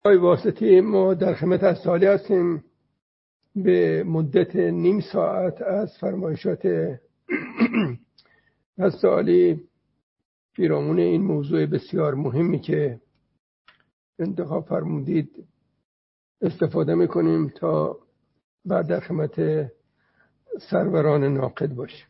واسطی ما در خدمت از سالی هستیم به مدت نیم ساعت از فرمایشات از سالی پیرامون این موضوع بسیار مهمی که انتخاب فرمودید استفاده میکنیم تا بعد در خدمت سروران ناقد باشیم.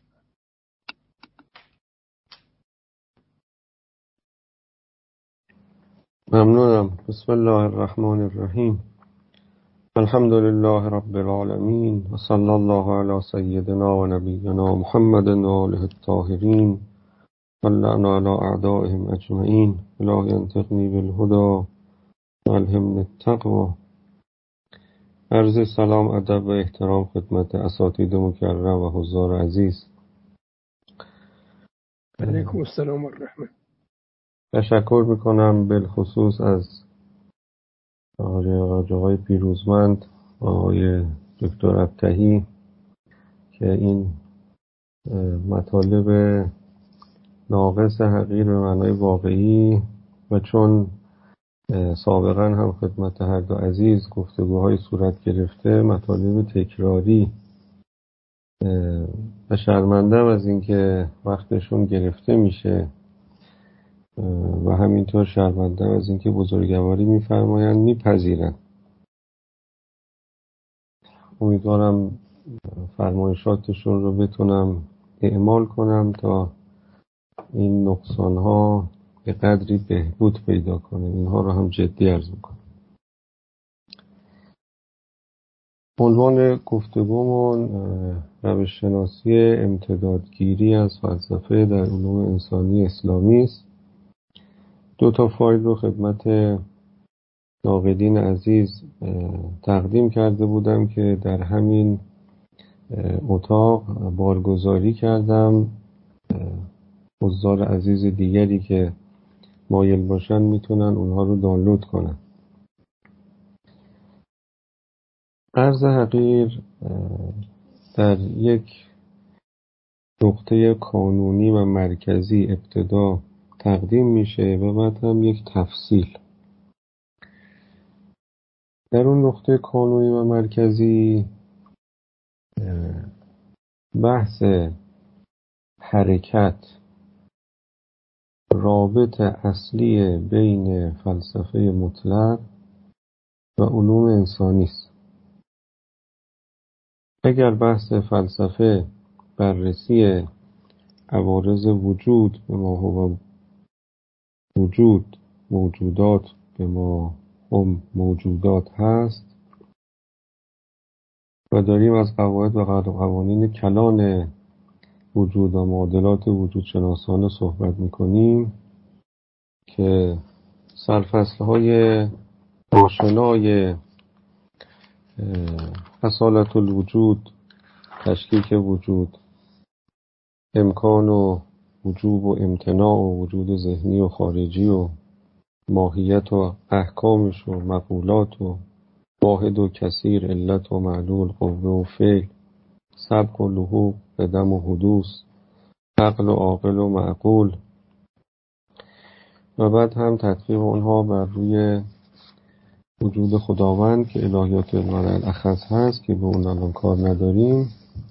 ممنونم. بسم الله الرحمن الرحیم. الحمد لله رب العالمین و صلی الله علی سیدنا و نبینا محمد و آله الطاهرین و لعن علی اعدائهم اجمعین. الهی انطقنی بالهدی و الهمنی التقوی. عرض سلام، ادب و احترام خدمت اساتید مکرم و حضار عزیز. علیکم السلام و الرحمه. تشکر میکنم بالخصوص از آقای پیروزمند، آقای دکتر ابتهی که این مطالب ناقص حقیر به معنای واقعی و چون سابقا هم خدمت هر دو عزیز گفتگوهای صورت گرفته مطالب تکراری و شرمندم از اینکه وقتشون گرفته میشه و همینطور شرمندم از اینکه بزرگواری میفرمایند میپذیرن. امیدوارم فرمایشاتشون رو بتونم اعمال کنم تا این نقصانها به قدری بهبود پیدا کنه. اینها رو هم جدی عرض میکنم. عنوان گفتگومون روش شناسی امتدادگیری از فلسفه در علوم انسانی اسلامی است. 2 فایل رو خدمت ناقدین عزیز تقدیم کرده بودم که در همین اتاق بارگذاری کردم. حضار عزیز دیگری که مایل باشن میتونن اونها رو دانلود کنن. عرض حقیر در یک نقطه کانونی و مرکزی ابتدا تقدیم میشه و بعد هم یک تفصیل. در اون نقطه کانونی و مرکزی بحث حرکت رابط اصلی بین فلسفه مطلق و علوم انسانی است. اگر بحث فلسفه بررسی عوارض وجود به ما هو وجود، موجودات به ما هم موجودات هست و داریم از قواعد و قوانین کلان وجود و معادلات وجود شناسانه صحبت میکنیم که سرفصل‌های آشنای اصالت الوجود، تشکیک وجود، امکان و وجوب و امتناع و وجود ذهنی و خارجی و ماهیت و احکامش و مقولات و واحد و کثیر، علت و معلول، قوه و فعل، سبق و لحوق، قدم و حدوث، عقل و عاقل و معقول و بعد هم تطبیق اونها بر روی وجود خداوند که الهیات المرء الاخص هست که به اون الان کار نداریم.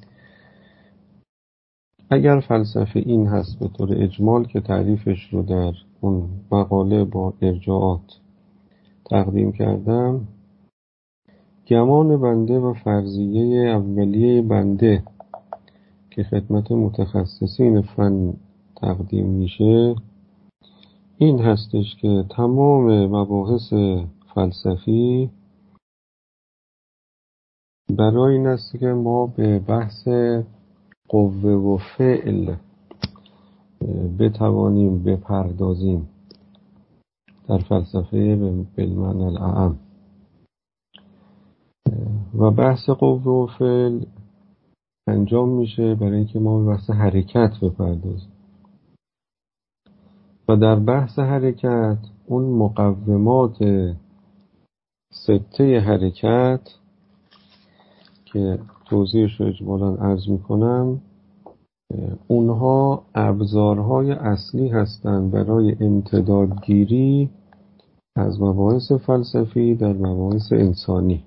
اگر فلسفه این هست به طور اجمال که تعریفش رو در اون مقاله با ارجاعات تقدیم کردم، گمان بنده و فرضیه اولیه بنده که خدمت متخصصین فن تقدیم میشه این هستش که تمام مباحث فلسفی برای این است که ما به بحث قوه و فعل بتوانیم بپردازیم در فلسفه بالمعنی الاعم و بحث قوه و فعل انجام میشه برای اینکه ما به بحث حرکت بپردازیم و در بحث حرکت اون مقومات سته حرکت که توضیحش رو اجمالاً عرض میکنم، اونها ابزارهای اصلی هستند برای امتدادگیری از مباحث فلسفی در مباحث انسانی.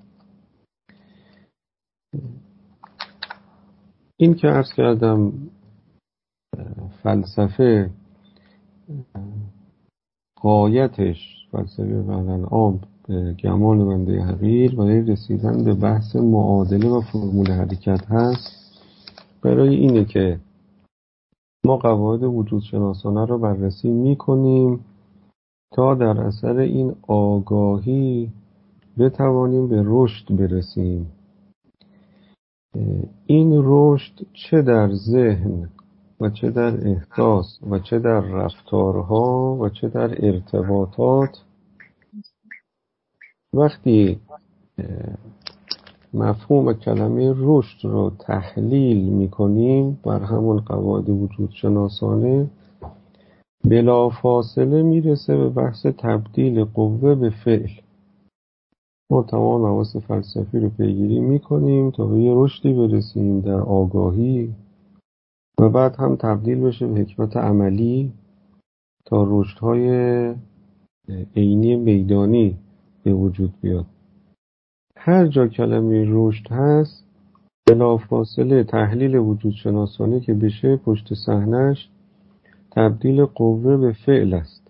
این که عرض کردم فلسفه غایتش، فلسفه الان به گمان بنده حقیر برای رسیدن به بحث معادله و فرمول حرکت هست، برای اینه که ما قواعد وجود شناسانه رو بررسی میکنیم تا در اثر این آگاهی بتوانیم به رشد برسیم. این رشد چه در ذهن و چه در احساس و چه در رفتارها و چه در ارتباطات، وقتی مفهوم کلمه رشد رو تحلیل میکنیم بر همون قواعد وجود شناسانه، بلا فاصله میرسه به بحث تبدیل قوه به فعل. ما تمام حواس فلسفی رو پیگیری میکنیم تا به یه رشدی برسیم در آگاهی و بعد هم تبدیل بشه به حکمت عملی تا رشدهای عینی میدانی به وجود بیاد. هر جا کلمه رشد هست بلافاصله تحلیل وجود شناسانه که بشه پشت صحنه‌اش تبدیل قوه به فعل است.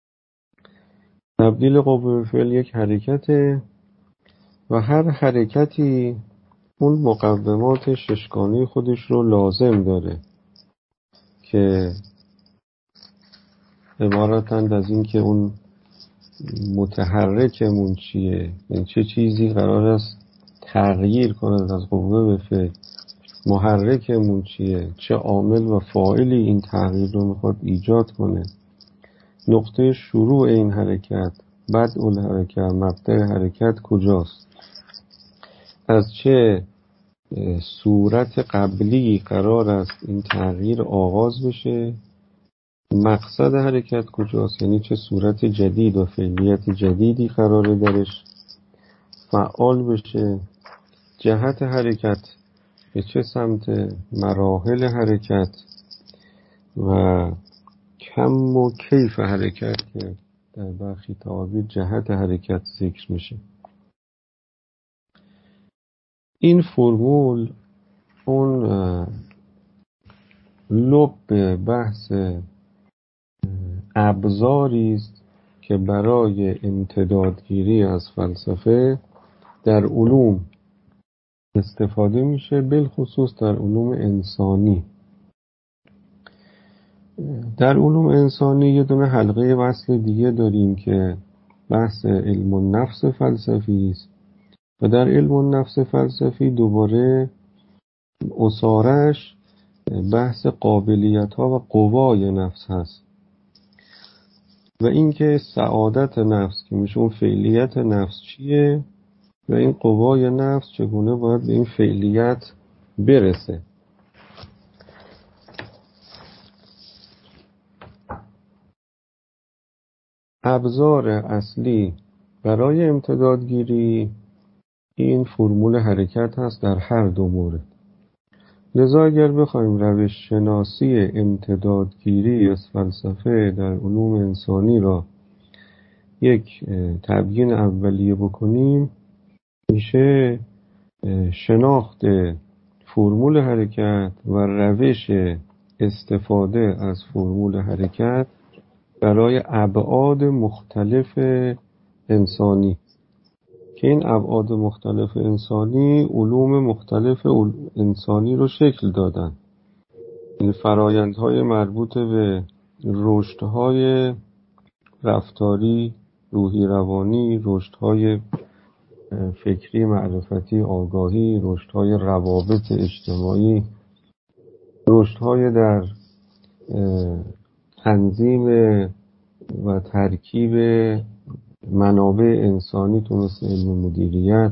تبدیل قوه به فعل یک حرکته و هر حرکتی اون مقومات ششگانه خودش رو لازم داره که عبارتند از این که اون متحرکمون چیه، یعنی چه چیزی قرار است تغییر کند از قوه به فعل، محرکمون چیه، چه عامل و فاعلی این تغییر رو میخواد ایجاد کنه، نقطه شروع این حرکت، بدء الحرکت، مبدأ حرکت کجاست، از چه صورت قبلی قرار است این تغییر آغاز بشه، مقصد حرکت کجاست، یعنی چه صورت جدید و فعلیت جدیدی قراره درش فعال بشه، جهت حرکت به چه سمت، مراحل حرکت و کم و کیف حرکت که در برخی تعابیر جهت حرکت ذکر میشه. این فرمول اون لب بحث ابزاری است که برای امتدادگیری از فلسفه در علوم استفاده میشه، بالخصوص در علوم انسانی. در علوم انسانی یه دونه حلقه وصل دیگه داریم که بحث علم النفس فلسفی است و در علم النفس فلسفی دوباره اسارش بحث قابلیت ها و قوای نفس هست و اینکه سعادت نفس که میشه اون فعلیت نفس چیه و این قوای نفس چگونه باید به این فعلیت برسه. ابزار اصلی برای امتدادگیری این فرمول حرکت هست در هر دو مورد. لذا اگر بخوایم روش شناسی امتدادگیری از فلسفه در علوم انسانی را یک تبیین اولیه بکنیم، میشه شناخت فرمول حرکت و روش استفاده از فرمول حرکت برای ابعاد مختلف انسانی که این ابعاد مختلف انسانی علوم مختلف انسانی رو شکل دادن. این فرایندهای مربوط به رشدهای رفتاری، روحی روانی، رشدهای فکری معرفتی آگاهی، رشدهای روابط اجتماعی، رشدهای در تنظیم و ترکیب منابع انسانی تو مثل علم مدیریت،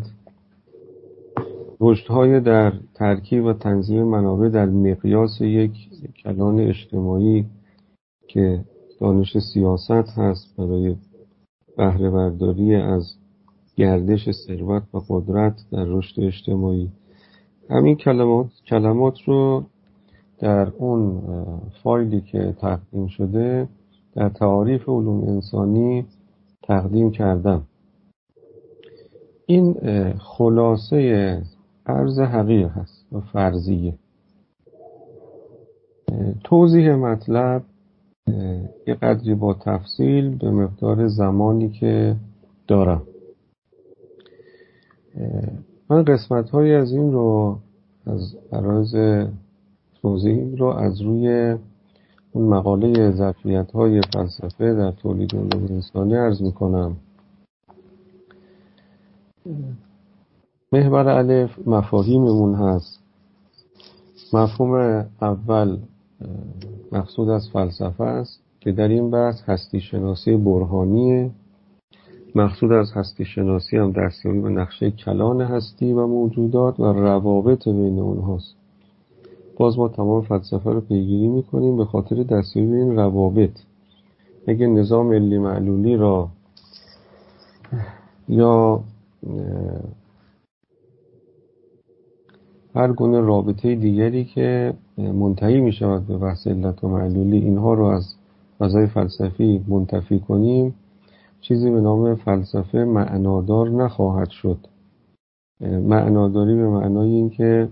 رشدهای در ترکیب و تنظیم منابع در مقیاس یک کلان اجتماعی که دانش سیاست هست برای بهره برداری از گردش ثروت و قدرت در رشد اجتماعی. همین کلمات رو در اون فایلی که تقدیم شده در تعاریف علوم انسانی تقدیم کردم. این خلاصه عرض حقیقه هست و فرضیه. توضیح مطلب یه قدری با تفصیل به مقدار زمانی که دارم. من قسمت‌هایی از این رو از عرض توضیح رو از روی اون مقاله ظرفیت‌های فلسفه در تولید علوم انسانی عرض می‌کنم. محور الف مفاهیممون هست. مفهوم اول مقصود از فلسفه است که در این بحث هستی شناسی برهانیه. مقصود از هستی شناسی هم دستیابی به نقشه کلان هستی و موجودات و روابط بین اونهاست. باز ما تمام فلسفه رو پیگیری میکنیم به خاطر دستیابی به این روابط. اگه نظام علی معلولی را یا هر گونه رابطه دیگری که منتهی می شود به بحث علت و معلولی، اینها رو از فضای فلسفی منتفی کنیم، چیزی به نام فلسفه معنادار نخواهد شد. معناداری به معنای این که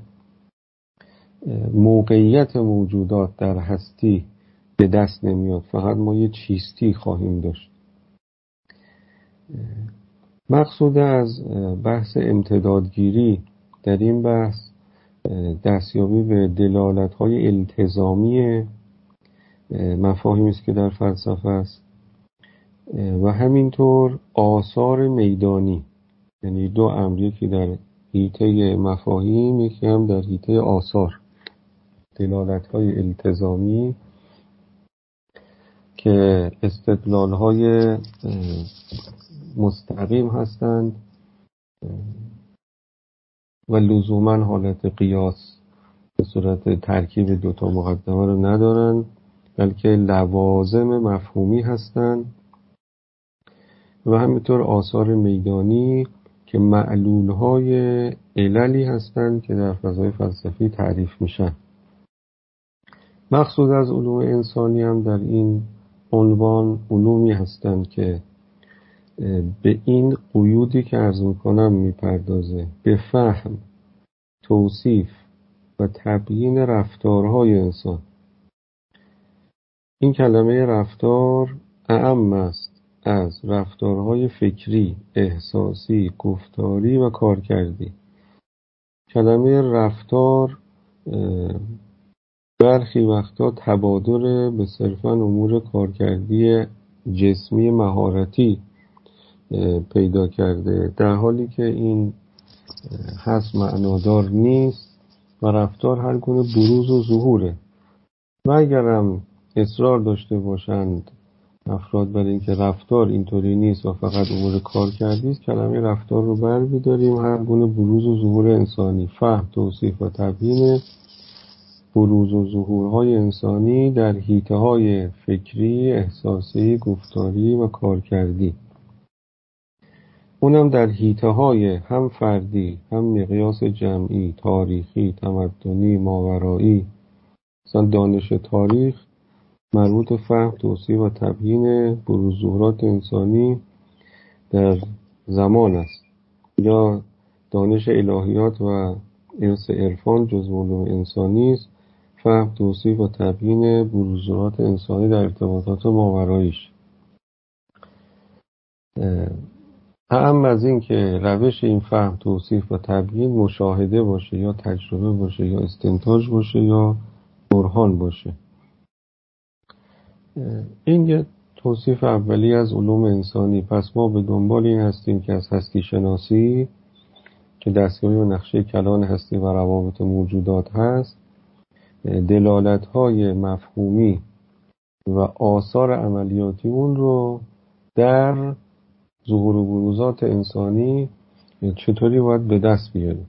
موقعیت موجودات در هستی به دست نمیاد، فقط ما یه چیستی خواهیم داشت. مقصود از بحث امتدادگیری در این بحث دستیابی به دلالت‌های التزامی مفاهیمی است که در فلسفه است و همینطور آثار میدانی، یعنی دو امر، یکی در حیطه مفاهیم، یکی هم در حیطه آثار. دلالت‌های التزامی که استدلال‌های مستقیم هستند و لزوماً حالت قیاس به صورت ترکیب دوتا مقدمه رو ندارن، بلکه لوازم مفهومی هستند و همینطور آثار میدانی که معلول‌های عللی هستند که در فضای فلسفی تعریف میشن. مقصود از علوم انسانی هم در این عنوان علومی هستند که به این قیودی که عرض میکنم میپردازه، به فهم، توصیف و تبیین رفتارهای انسان. این کلمه رفتار اعم است از رفتارهای فکری، احساسی، گفتاری و کارکردی. کلمه رفتار برخی وقتا تبادر به صرفاً امور کارکردی جسمی مهارتی پیدا کرده، در حالی که این هست معنادار نیست و رفتار هر گونه بروز و ظهوره. و اگرم اصرار داشته باشند افراد بر این که رفتار اینطوری نیست و فقط امور کارکردی است، کلمه رفتار رو برمی‌داریم هر گونه بروز و ظهور انسانی، فهم، توصیف و تبیین بروز و ظهورهای انسانی در حیطه‌های فکری، احساسی، گفتاری و کارکردی. اونم در حیطه‌های هم فردی، هم مقیاس جمعی، تاریخی، تمدنی، ماورایی. مثلا دانش تاریخ مربوط فهم، توصیف و تبیین بروز ظهورات انسانی در زمان است، یا دانش الهیات و ارث عرفان جزو علوم انسانی است، فهم، توصیف و تبیین بروز ظهورات انسانی در ارتباطات ماوراییش. اهم از این که روش این فهم، توصیف و تبیین مشاهده باشه یا تجربه باشه یا استنتاج باشه یا برهان باشه. این یه توصیف اولی از علوم انسانی. پس ما به دنبال این هستیم که از هستی شناسی که دستیابی به نقشه کلان هستی و روابط موجودات هست، دلالت‌های مفهومی و آثار عملیاتی اون رو در ظهور و بروزات انسانی چطوری باید به دست بیاریم.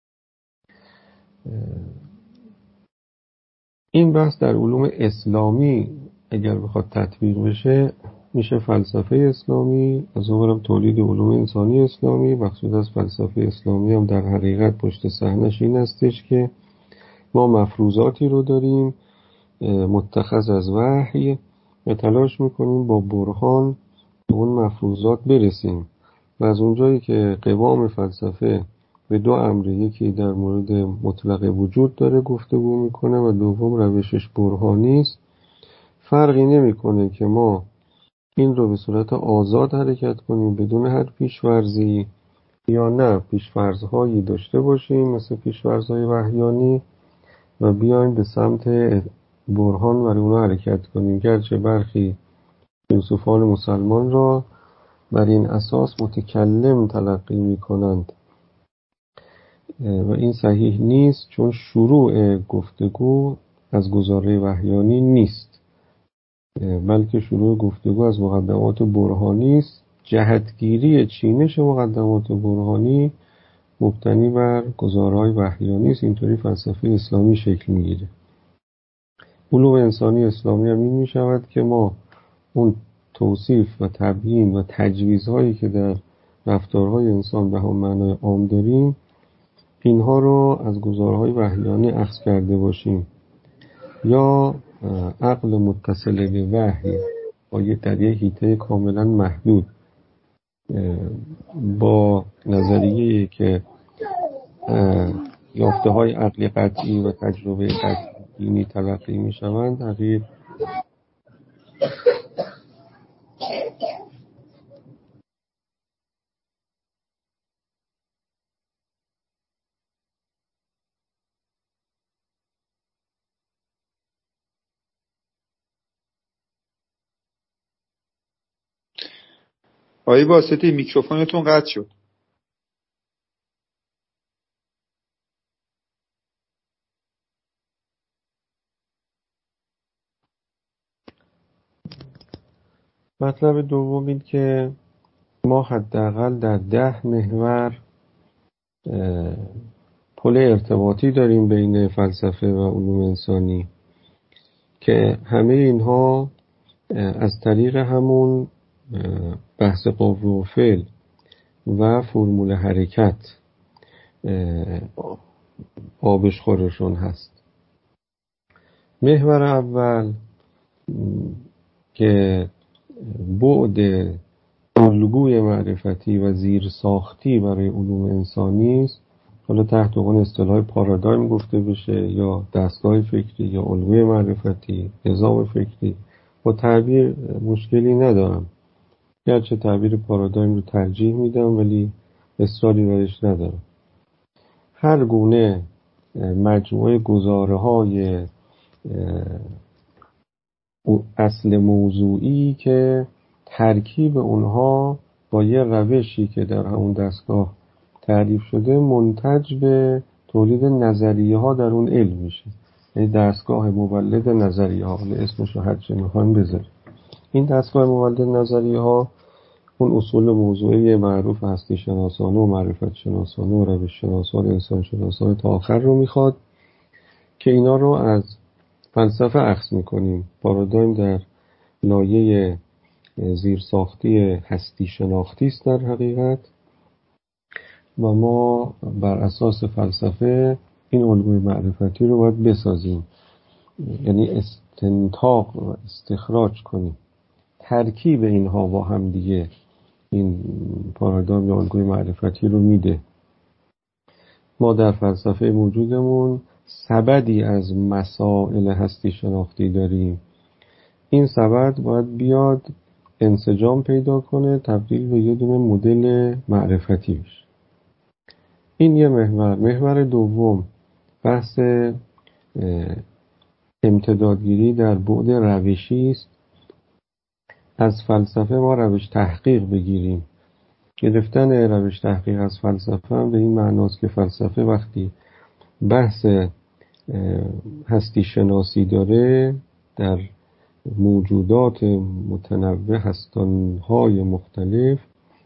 این بحث در علوم اسلامی اگر بخواد تطبیق بشه میشه فلسفه اسلامی، از اونورم تولید علوم انسانی اسلامی. مقصود از فلسفه اسلامی هم در حقیقت پشت صحنش این هستش که ما مفروضاتی رو داریم متخذ از وحی و تلاش میکنیم با برهان به اون مفروضات برسیم و از اونجایی که قوام فلسفه به دو امر، یکی در مورد مطلق وجود داره گفتگو میکنه و دوم روشش برهانی است، فرقی نمیکنه که ما این رو به صورت آزاد حرکت کنیم بدون هر پیش‌فرضی یا نه پیش‌فرض‌هایی داشته باشیم مثل پیش‌فرض‌های وحیانی و بیایم به سمت برهان و اونا حرکت کنیم، گرچه برخی فیلسوفان مسلمان را بر این اساس متکلم تلقی می‌کنند و این صحیح نیست، چون شروع گفتگو از گزاره وحیانی نیست بلکه شروع گفتگو از مقدمات برهانی است. جهتگیری چینش مقدمات برهانی مبتنی بر گزارهای وحیانی است. اینطوری فلسفه اسلامی شکل میگیره. علوم انسانی اسلامی هم این میشود که ما اون توصیف و تبیین و تجویزهایی که در رفتارهای انسان به هم معنای عام داریم، اینها رو از گزارهای وحیانی اخذ کرده باشیم یا عقل متصل به وحی در یک حیطه کاملا محدود با نظریه‌ای که یافته‌های عقلی قطعی و تجربه قطعی دینی تلقی می‌شوند تغییر آقای واسطی میکروفونتون قطع شد. مطلب دوم این که ما حداقل در 10 محور پل ارتباطی داریم بین فلسفه و علوم انسانی که همه اینها از طریق همون بحث قوه و فعل و فرمول حرکت آبشخورشون هست. محور اول که بعد الگوی معرفتی و زیرساختی برای علوم انسانی است، حالا تحت اون اصطلاح پارادایم گفته بشه یا دستگاه فکری یا الگوی معرفتی، نظام فکری، با تعبیر مشکلی ندارم، گرچه تعبیر پارادایم رو ترجیح میدم ولی اصراری برش ندارم. هر گونه مجموعه گزاره‌های اصل موضوعی که ترکیب اونها با یه روشی که در همون دستگاه تعریف شده منتج به تولید نظریه ها در اون علم میشه، یعنی دستگاه مولد نظریه ها، اسمش رو هر چه میخوایم بذاریم. این دستگاه مولد نظریه ها اون اصول موضوعی معروف هستی شناسانه و معرفت شناسانه و روش شناسانه انسان شناسانه تا آخر رو میخواد که اینا رو از فلسفه اخذ میکنیم. پارادایم در لایه زیرساختی هستی شناختی است در حقیقت و ما بر اساس فلسفه این الگوی معرفتی رو باید بسازیم، یعنی استنتاق و استخراج کنیم. ترکیب اینها با هم دیگه این پارادایم یا الگوی معرفتی رو میده. ما در فلسفه موجودمون سبدی از مسائل هستی شناختی داریم. این سبد باید بیاد انسجام پیدا کنه، تبدیل به یه دونه مدل معرفتی بشه. این یه محور. محور دوم بحث امتدادگیری در بعد روشی است. از فلسفه ما روش تحقیق بگیریم. گرفتن روش تحقیق از فلسفه هم به این معناست که فلسفه وقتی بحث هستی شناسی داره در موجودات متنوع هستانهای مختلف،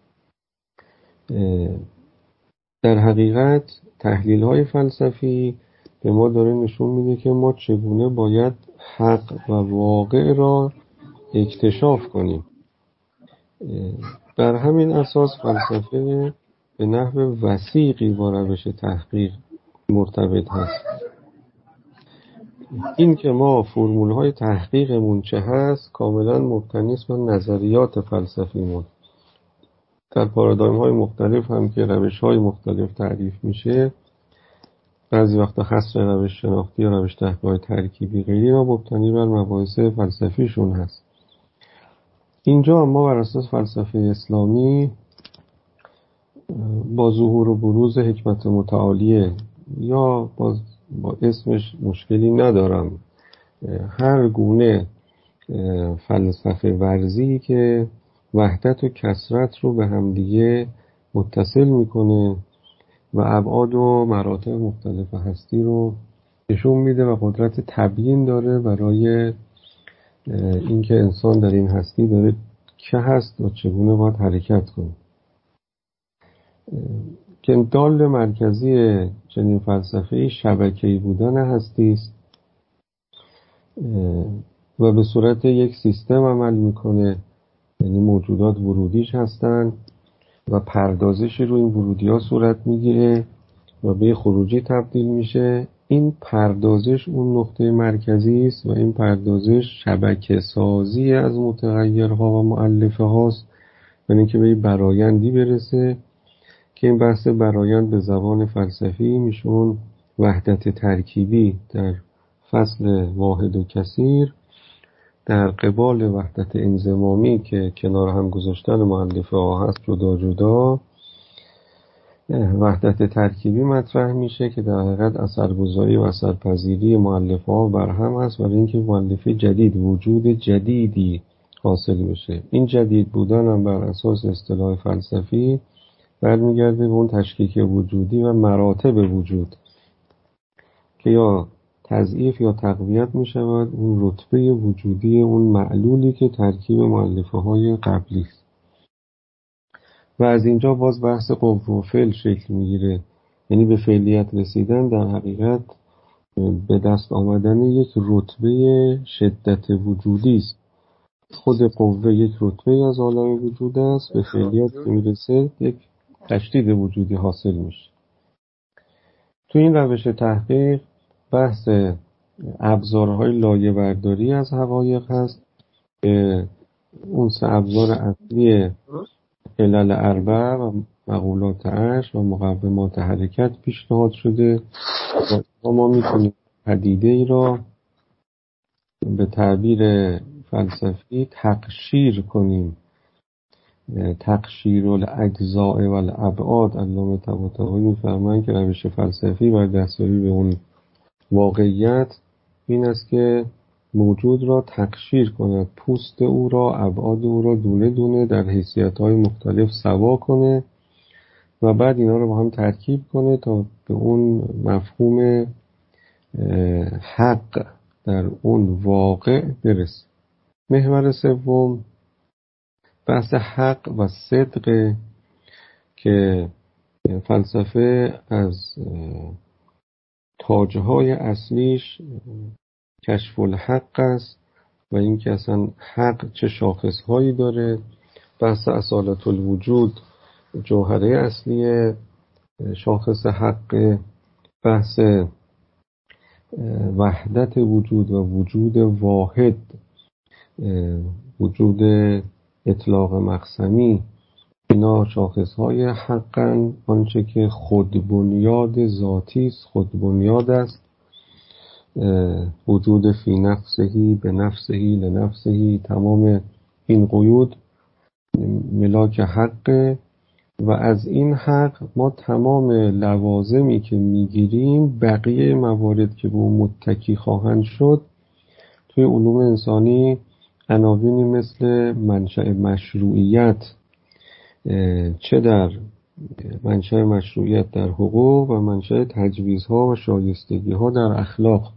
در حقیقت تحلیل های فلسفی به ما داره نشون میده که ما چگونه باید حق و واقع را اکتشاف کنیم. در همین اساس فلسفه به نحو وثیقی با روش تحقیق مرتبط هست. این که ما فرمول‌های تحقیقمون چه هست کاملا مبتنی است بر نظریات فلسفیمون. در پارادایم‌های مختلف هم که روش‌های مختلف تعریف میشه، بعضی وقتا حصر روش شناختی یا روش تحقیق‌های ترکیبی غیری را مبتنی بر مباحث فلسفیشون هست. اینجا ما بر اساس فلسفه اسلامی با ظهور و بروز حکمت متعالیه یا با اسمش مشکلی ندارم، هر گونه فلسفه ورزی که وحدت و کثرت رو به همدیگه متصل میکنه و ابعاد و مراتب مختلف هستی رو نشون میده و قدرت تبیین داره برای اینکه انسان در این هستی داره چه هست و چگونه باید حرکت کنه. که دال مرکزی چنین فلسفه‌ای شبکه‌ای بودن هستی است و به صورت یک سیستم عمل میکنه، یعنی موجودات ورودیش هستن و پردازشی رو این ورودی‌ها صورت میگیره و به خروجی تبدیل میشه. این پردازش اون نقطه مرکزی است و این پردازش شبکه سازی از متغیرها و مؤلفه هاست، یعنی اینکه به برآیندی برسه که این بحث برآیند به زبان فلسفی میشون وحدت ترکیبی در فصل واحد و کثیر در قبال وحدت انضمامی که کنار هم گذاشتن مؤلفه ها هست جدا جدا، وحدت ترکیبی مطرح میشه که در حقیقت اثرگذاری و اثرپذیری مؤلفه ها بر هم هست برای اینکه مؤلفه جدید وجود جدیدی حاصل بشه. این جدید بودن هم بر اساس اصطلاح فلسفی برمیگرده به اون تشکیک وجودی و مراتب وجود که یا تضعیف یا تقویت می شود اون رتبه وجودی اون معلولی که ترکیب مؤلفه های قبلی است. و از اینجا باز بحث قوه و فعل شکل میگیره، یعنی به فعلیت رسیدن در حقیقت به دست آمدن یک رتبه شدت وجودی است. خود قوه یک رتبه از عالم وجود است، به فعلیت که میرسه یک تشدید وجودی حاصل میشه. تو این روش تحقیق بحث ابزارهای لایه برداری از حقایق هست که اون سه ابزار اصلی علل اربع و مقولات عشر و مقومات حرکت پیشنهاد شده و ما میتونیم پدیده ای را به تعبیر فلسفی تقشیر کنیم. تقشیر الاجزاء و الابعاد، علامه طباطبایی میفرمایند که روش فلسفی بر دستیابی به اون واقعیت این است که موجود را تقشیر کند، پوست او را، ابعاد او را دونه دونه در حیثیت‌های مختلف سوا کنه و بعد اینا رو با هم ترکیب کنه تا به اون مفهوم حق در اون واقع برسه. محور سوم بحث حق و صدق که فلسفه از تاجهای اصلیش کشف الحق است و این که اصلا حق چه شاخصهایی داره. بحث اصالت الوجود جوهره اصلی شاخص حق، بحث وحدت وجود و وجود واحد، وجود اطلاق مقسمی، اینا شاخصهای حقن. آنچه که خود بنیاد ذاتی است، خود بنیاد است، وجود فی نفسهی به نفسهی لنفسهی، تمام این قیود ملاک حق و از این حق ما تمام لوازمی که میگیریم بقیه موارد که به اون متکی خواهند شد توی علوم انسانی عناوینی مثل منشأ مشروعیت، چه در منشأ مشروعیت در حقوق و منشأ تجویزها و شایستگیها در اخلاق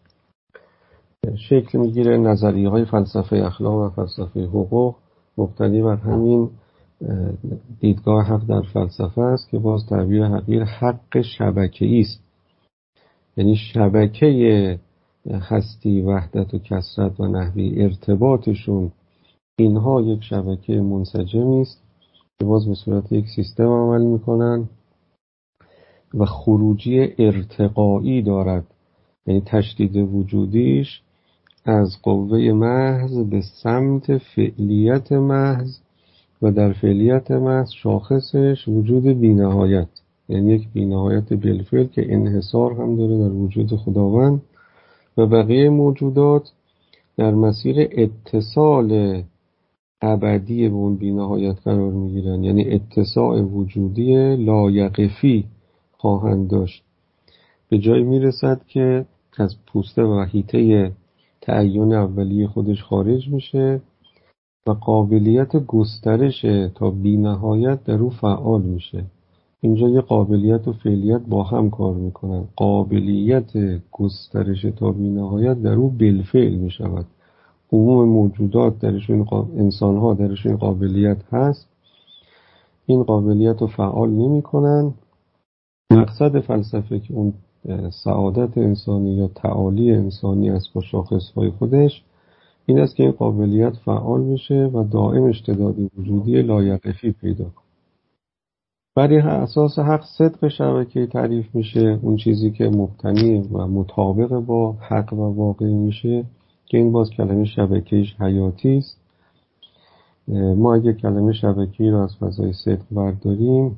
شکل میگیره. نظریه های فلسفه اخلاق و فلسفه حقوق مبتنی بر همین دیدگاه حق در فلسفه است که باز تعبیر حق شبکه‌ای است، یعنی شبکه هستی، وحدت و کثرت و نحوی ارتباطشون، اینها یک شبکه منسجمی است که باز به صورت یک سیستم عمل میکنن و خروجی ارتقایی دارد. یعنی تشدید وجودیش از قوه محض به سمت فعلیت محض و در فعلیت محض شاخصش وجود بی‌نهایت، یعنی یک بی‌نهایت بالفعل که انحصار هم داره در وجود خداوند و بقیه موجودات در مسیر اتصال ابدی به اون بی‌نهایت قرار میگیرن، یعنی اتساع وجودی لایقفی خواهند داشت. به جایی میرسد که از پوسته و حیطه تعین اولیه خودش خارج میشه و قابلیت گسترش تا بی‌نهایت در او فعال میشه. اینجا یه قابلیت و فعلیت با هم کار میکنن. قابلیت گسترش تا بی‌نهایت در او بالفعل میشود. عموم موجودات درشون انسان‌ها درشون قابلیت هست، این قابلیت رو فعال نمی‌کنن. مقصد فلسفه که اون سعادت انسانی یا تعالی انسانی است با شاخص‌های خودش، این است که این قابلیت فعال بشه و دائم اشتداد وجودی لایقفی پیدا کنه. برای اساس حق صدق شبکه تعریف میشه، اون چیزی که مبتنی و مطابق با حق و واقع میشه، که این باز کلمه شبکه‌اش حیاتی است. ما اگه کلمه شبکه‌ای رو از فضای صدق برداریم،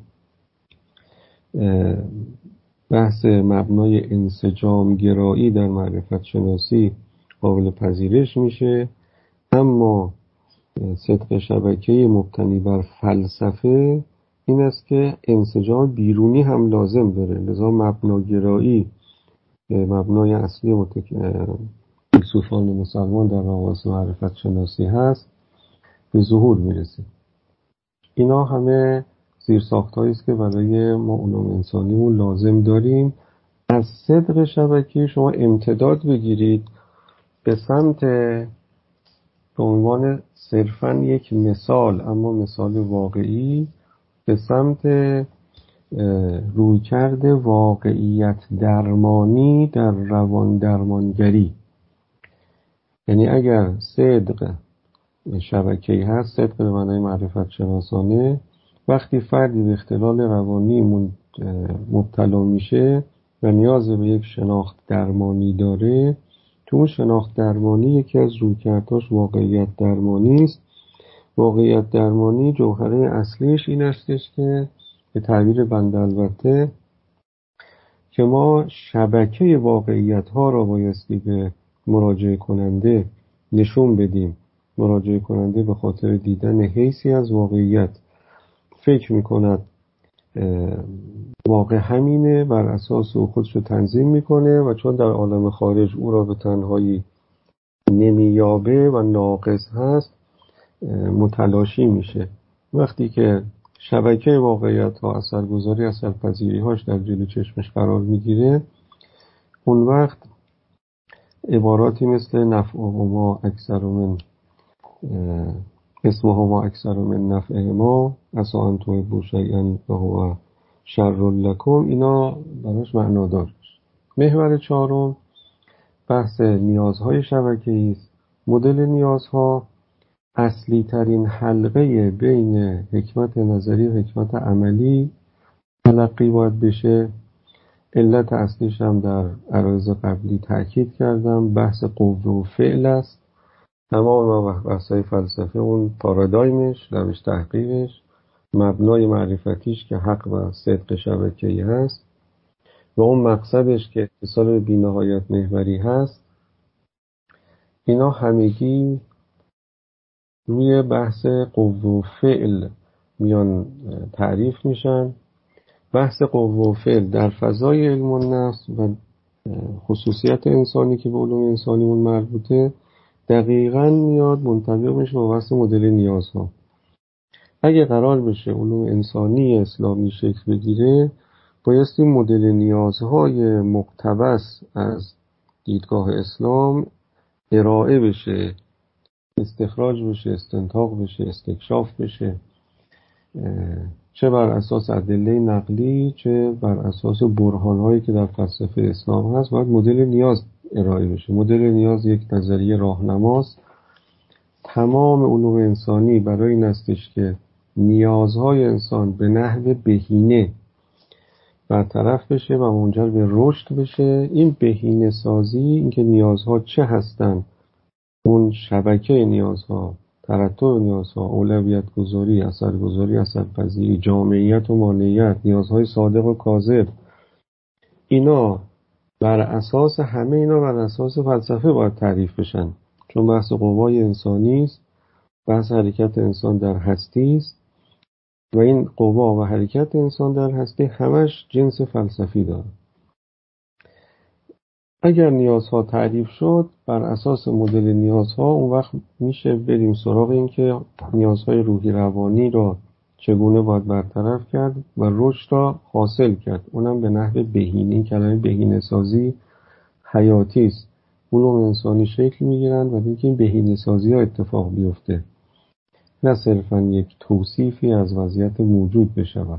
بحث مبنای انسجام گرایی در معرفت شناسی قابل پذیرش میشه، اما صدق شبکه‌ای مبتنی بر فلسفه این است که انسجام بیرونی هم لازم داره. لذا مبناگرایی مبنای اصلی فیلسوفان مسلمان در مباحث معرفت شناسی هست، به ظهور میرسه. اینا همه زیرساخت‌هایی است که برای ما علوم انسانیمون لازم داریم. از صدق شبکه شما امتداد بگیرید به سمت به عنوان صرفاً یک مثال، اما مثال واقعی، به سمت رویکرد واقعیت درمانی در روان درمانگری. یعنی اگر صدق شبکه‌ای هست، صدق به معنای معرفت شناسانه، وقتی فردی به اختلال روانی مبتلا میشه و نیاز به یک شناخت درمانی داره، تو اون شناخت درمانی یکی از رویکردهاش واقعیت درمانی است. واقعیت درمانی جوهره اصلیش این استش که به تعبیر بنده البته که ما شبکه واقعیت ها را بایستی به مراجعه کننده نشون بدیم. مراجعه کننده به خاطر دیدن حیثی از واقعیت فکر میکند واقع همینه، بر اساس او خودشو تنظیم میکنه و چون در عالم خارج او را به تنهایی نمییابه و ناقص هست متلاشی میشه. وقتی که شبکه واقعیت ها اثرگذاری اثرپذیری هاش در جلوی چشمش قرار میگیره، اون وقت عباراتی مثل نفعهما اکثر من اسمهما اکثر من نفعهما عسی ان تحبوا شیئا وهو شر لکم، اینا براش معنادار. محور چهارم بحث نیازهای شبکه‌ای است. مدل نیازها اصلی ترین حلقه بین حکمت نظری و حکمت عملی تلقی باید بشه. علت اصلیش هم در عرایض قبلی تاکید کردم، بحث قوه و فعل است. تمام بحث‌های فلسفه اون پارادایمش، روش تحقیقش، مبنای معرفتیش که حق و صدق شبکه‌ای هست و اون مقصدش که اتصال به بی‌نهایت محوری هست، اینا همگی روی بحث قوه و فعل میان تعریف میشن. بحث قوه و فعل در فضای علم النفس و خصوصیت انسانی که به علوم انسانیمون مربوطه دقیقاً میاد منطبق میشه با بحث مدل نیازها. اگه قرار بشه علوم انسانی اسلامی شکل بگیره، بایستی مدل نیازهای مقتبس از دیدگاه اسلام ارائه بشه، استخراج بشه، استنتاق بشه، استکشاف بشه، چه بر اساس ادله نقلی چه بر اساس برهان‌هایی که در فلسفه اسلام هست. باید مدل نیاز ارائه بشه. مدل نیاز یک نظریه راهنماست. تمام علوم انسانی برای این استش که نیازهای انسان به نحو بهینه برطرف بشه و منجر به رشد بشه. این بهینه سازی، اینکه نیازها چه هستن، اون شبکه نیازها، ترتب نیازها، اولویت گذاری، اثرگذاری، اثرپذیری، جامعیت و مانعیت، نیازهای صادق و کاذب، اینا بر اساس همه اینا بر اساس فلسفه باید تعریف بشن، چون بحث قوای انسانی است، بحث حرکت انسان در هستی است و این قوا و حرکت انسان در هستی همش جنس فلسفی داره. اگر نیازها تعریف شد بر اساس مدل نیازها، اون وقت میشه بریم سراغ این که نیازهای روحی روانی را چگونه باید برطرف کرد و رشد را حاصل کرد، اونم به نحو بهینه. این کلمه بهینه سازی حیاتی است. علوم انسانی شکل میگیرند و اینکه این بهینه سازی ها اتفاق بیفته، نه صرفا یک توصیفی از وضعیت موجود بشود.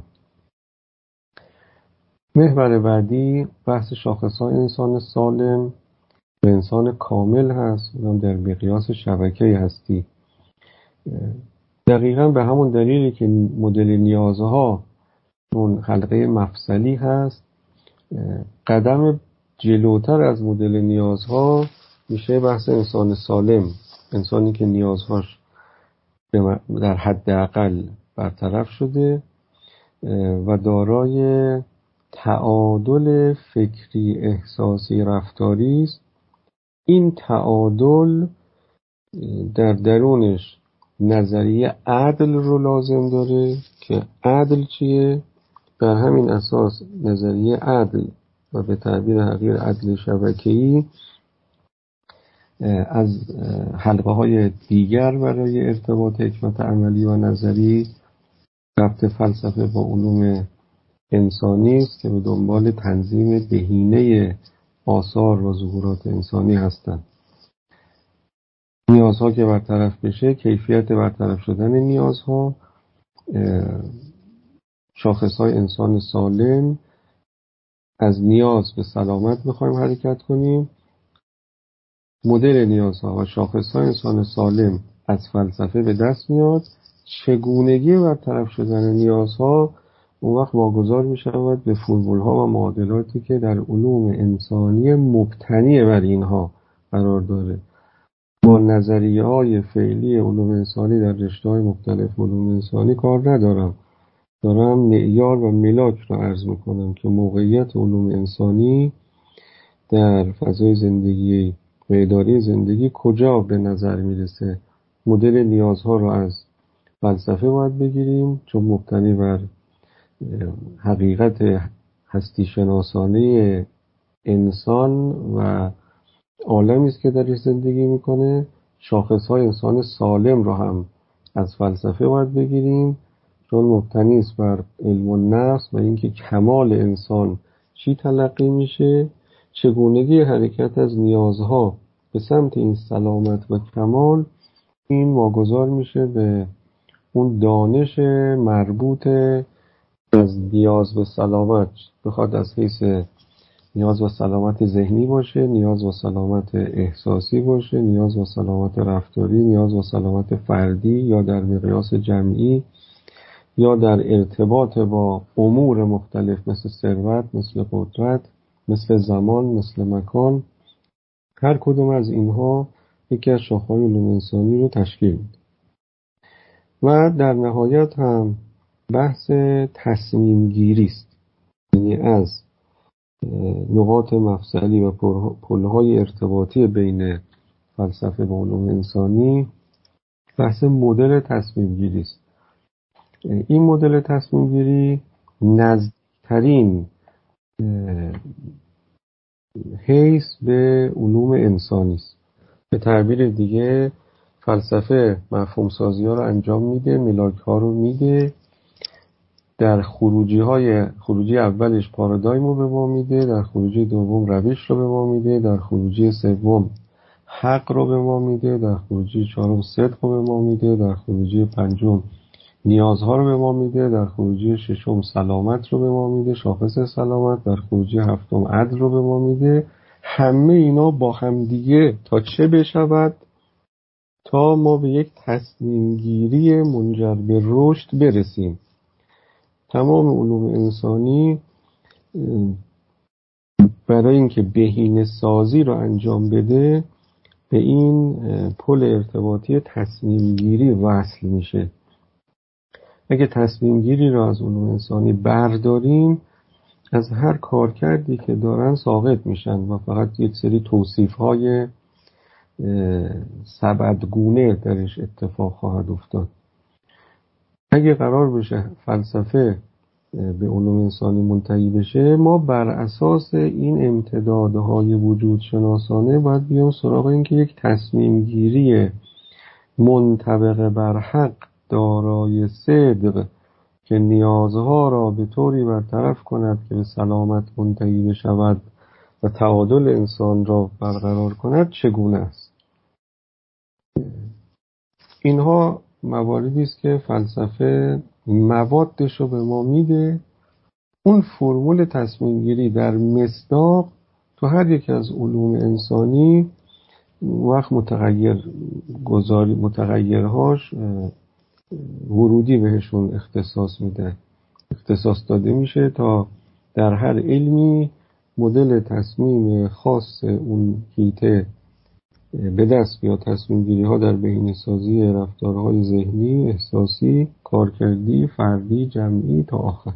محور بعدی بحث شاخص‌های انسان سالم و انسان کامل هست، اونم در مقیاس شبکه هستی. دقیقاً به همون دلیلی که مدل نیازها اون حلقه مفصلی هست، قدم جلوتر از مدل نیازها میشه بحث انسان سالم، انسانی که نیازهاش در حد اقل برطرف شده و دارای تعادل فکری، احساسی، رفتاری است. این تعادل در درونش نظریه عدل رو لازم داره که عدل چیه؟ بر همین اساس نظریه عدل و به تعبیر حقیر عدل شبکه‌ای از حلقه های دیگر برای ارتباط حکمت عملی و نظری ربط فلسفه با علوم انسانی است که به دنبال تنظیم بهینه آثار و ظهورات انسانی هستند. نیازها که برطرف بشه، کیفیت برطرف شدن نیازها، شاخصهای انسان سالم، از نیاز به سلامت میخوایم حرکت کنیم. مدل نیازها و شاخصهای انسان سالم از فلسفه به دست میاد. چگونگی برطرف شدن نیازها اون وقت واگذار می شود به فرمول‌ها و معادلاتی که در علوم انسانی مبتنی بر اینها قرار داره. با نظریه‌های فعلی علوم انسانی در رشته‌های مختلف علوم انسانی کار ندارم، دارم معیار و ملاک رو عرض میکنم که موقعیت علوم انسانی در فضای زندگی و اداره زندگی کجا به نظر میرسه. مدل نیازها رو از فلسفه باید بگیریم، چون مبتنی بر حقیقت هستی شناسانه انسان و عالمی است که درش زندگی میکنه. شاخصهای انسان سالم رو هم از فلسفه باید بگیریم، چون مبتنی است بر علم النفس و اینکه کمال انسان چی تلقی میشه، چگونگی حرکت از نیازها به سمت این سلامت و کمال. این واگذار میشه به اون دانش مربوط از نیاز به سلامت، بخواد از حیث نیاز و سلامت ذهنی باشه، نیاز و سلامت احساسی باشه، نیاز و سلامت رفتاری، نیاز و سلامت فردی یا در مقیاس جمعی یا در ارتباط با امور مختلف مثل ثروت، مثل قدرت، مثل زمان، مثل مکان. هر کدوم از اینها یکی از شاخه‌های علوم انسانی رو تشکیل میده. و در نهایت هم بحث تصمیم گیری است، یعنی از نقاط مفصلی و پل‌های ارتباطی بین فلسفه و علوم انسانی بحث مدل تصمیم گیری است. این مدل تصمیم گیری نزدیکترین حیث به علوم انسانی است. به تعبیر دیگه فلسفه مفهوم سازی ها رو انجام میده، ملاک ها رو میده، در خروجی اولش پارادایم رو به ما میده، در خروجی دوم روش رو به ما میده، در خروجی سوم حق رو به ما میده، در خروجی چهارم صدق رو به ما میده، در خروجی پنجم نیازها رو به ما میده، در خروجی ششم سلامت رو به ما میده، شاخص سلامت، در خروجی هفتم عدل رو به ما میده. همه اینا با هم دیگه تا چه بشود؟ تا ما به یک تصمیم گیری منجر به رشد برسیم. تمام علوم انسانی برای اینکه بهینه سازی رو انجام بده به این پل ارتباطی تصمیم گیری وصل میشه. اگه تصمیم گیری رو از علوم انسانی برداریم، از هر کارکردی که دارن ساقط میشن و فقط یک سری توصیف‌های سبدگونه درش اتفاق خواهد افتاد. اگه قرار بشه فلسفه به علوم انسانی منتهی بشه، ما بر اساس این امتدادهای وجود شناسانه باید بیام سراغ این که یک تصمیم گیری منطبق بر حق دارای صدق که نیازها را به طوری برطرف کند که به سلامت منتهی بشود و تعادل انسان را برقرار کند چگونه است. اینها مواردی است که فلسفه موادش رو به ما میده. اون فرمول تصمیم گیری در مصداق تو هر یک از علوم انسانی وقت متغیرهاش ورودی بهشون اختصاص داده میشه تا در هر علمی مدل تصمیم خاص اون حیطه به دست بیاد. تصمیم گیری ها در بهینه‌سازی رفتارهای ذهنی، احساسی، کارکردی، فردی، جمعی تا آخر.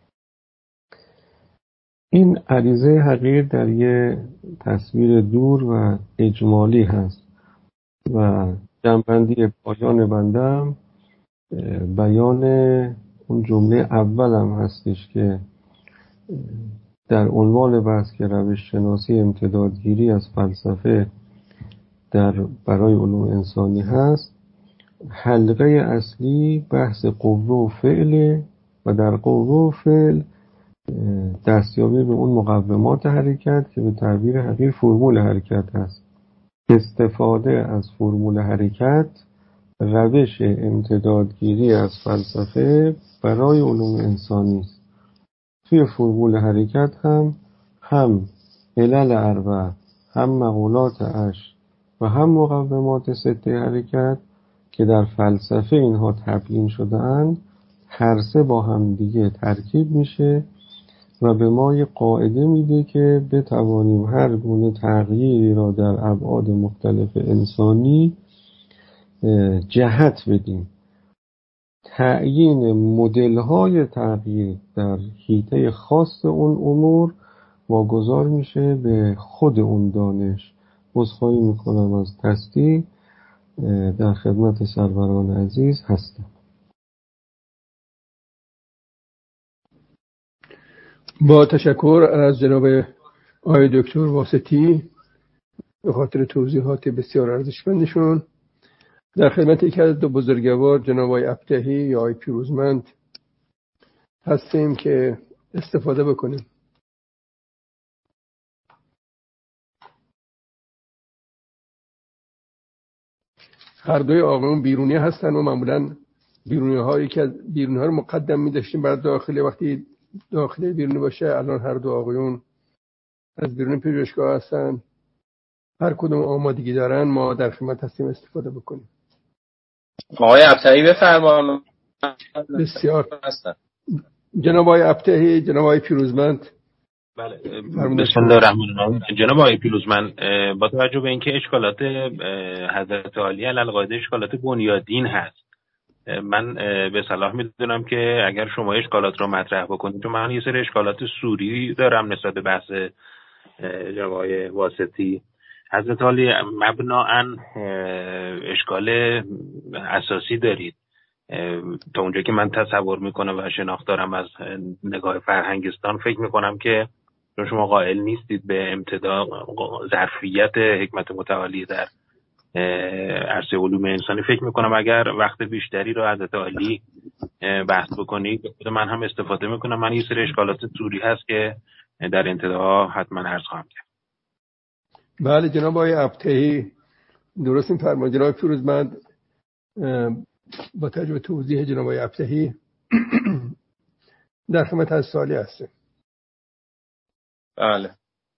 این عریضه حقیر در یه تصویر دور و اجمالی هست و جمع‌بندی پایان بندم بیان اون جمله اولم هستش که در عنوان بحث که روش شناسی امتدادگیری از فلسفه برای علوم انسانی هست. حلقه اصلی بحث قوه و فعل و در قوه و فعل دستیابی به اون مقومات حرکت که به تعبیر حقیر فرمول حرکت هست. استفاده از فرمول حرکت روش امتدادگیری از فلسفه برای علوم انسانی است. توی فرمول حرکت هم علل اربع، هم مقولات عشر و هم مقومات سته حرکت که در فلسفه اینها تبیین شده‌اند، هر سه با هم دیگه ترکیب میشه و به ما یه قاعده میده که بتوانیم هر گونه تغییری را در ابعاد مختلف انسانی جهت بدیم. تعیین مدل‌های تغییر در حیطه خاص اون امور واگذار میشه به خود اون دانش. عذرخواهی میکنم از تصدیق، در خدمت سروران عزیز هستم. با تشکر از جناب آقای دکتر واسطی به خاطر توضیحات بسیار ارزشمندشون. در خدمت یکی از دو بزرگوار جناب آقای ابتهی یا آقای پیروزمند هستیم که استفاده بکنیم. هر دوی آقایون بیرونی هستن و معمولا بیرونی هایی که بیرونی ها رو مقدم می داشتیم برای داخلی. وقتی داخلی بیرونی باشه، الان هر دو آقایون از بیرون پژوهشگاه هستن، هر کدوم آمادگی دارن، ما در خدمت هستیم استفاده بکنیم. آقای ابتهی بفرمایید. بسیار جناب آقای ابتهی، جناب آقای پیروزمند. بله، بسم الله الرحمن الرحیم. جناب آقای پیروزمند، با توجه به اینکه اشکالات حضرت عالی علالقاعده اشکالات بنیادین هست، من به صلاح میدونم که اگر شما اشکالات رو مطرح بکنید، چون من یه سری اشکالات سوری دارم نسبت به بحث جناب آقای واسطی. حضرت عالی مبناً اشکال اساسی دارید. تا اونجا که من تصور میکنم و شناخت دارم از نگاه فرهنگستان، فکر میکنم که چون شما قائل نیستید به امتداد ظرفیت حکمت متعالی در عرصه علوم انسانی، فکر میکنم اگر وقت بیشتری رو حضرت عالی بحث بکنید، من هم استفاده میکنم. من یه سری اشکالات سوری هست که در انتها حتما عرض خواهم کرد. بله جناب آقای ابتهی درست می‌فرمایید. جناب پیروزمند، با توجه به توضیح جناب آقای ابتهی در خدمت از سوالی هستیم. بله.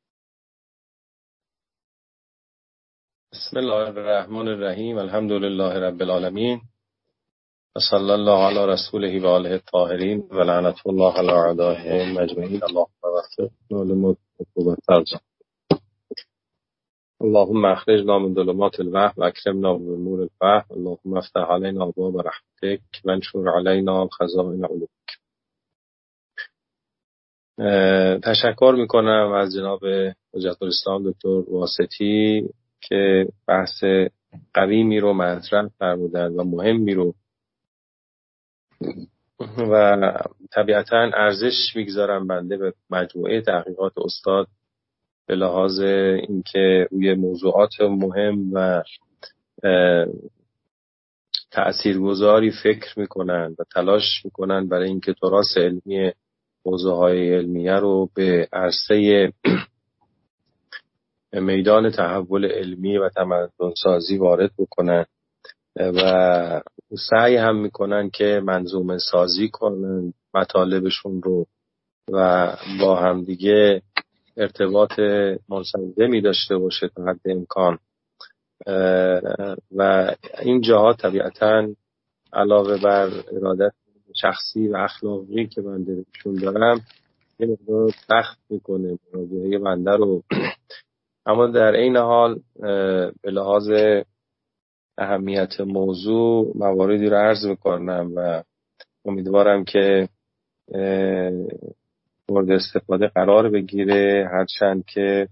بسم الله الرحمن الرحیم. الحمد لله رب العالمین و صلی الله علی رسوله و آله الطاهرین و لعنت الله علی اعدائهم اجمعین. اللهم اللهم اخرجنا من ظلمات الوهم واكرمنا بنور الفهم. اللهم افتح علينا ابواب رحمتك وانشر علينا خزائن علومك. تشکر میکنم از جناب حجت الاسلام دکتر واسطی که بحث قویمی رو مطرح فرمودند و مهمی رو و طبیعتاً ارزش میگذارم بنده به مجموعه تحقیقات استاد به لحاظ اینکه روی موضوعات مهم و تأثیرگذاری فکر میکنن و تلاش میکنن برای اینکه تراث علمی موضوعهای علمیه رو به عرصه میدان تحول علمی و تمدن‌سازی وارد بکنن و سعی هم میکنن که منظومه سازی کنن مطالبشون رو و با همدیگه ارتباط منسجمی داشته باشه تا حد امکان و این جاها طبیعتاً علاوه بر ارادت شخصی و اخلاقی که من درشون دارم یه مقدار سخت میکنه مراجعه بنده رو، اما در این حال به لحاظ اهمیت موضوع مواردی رو عرض میکنم و امیدوارم که مورد استفاده قرار بگیره، هرچند که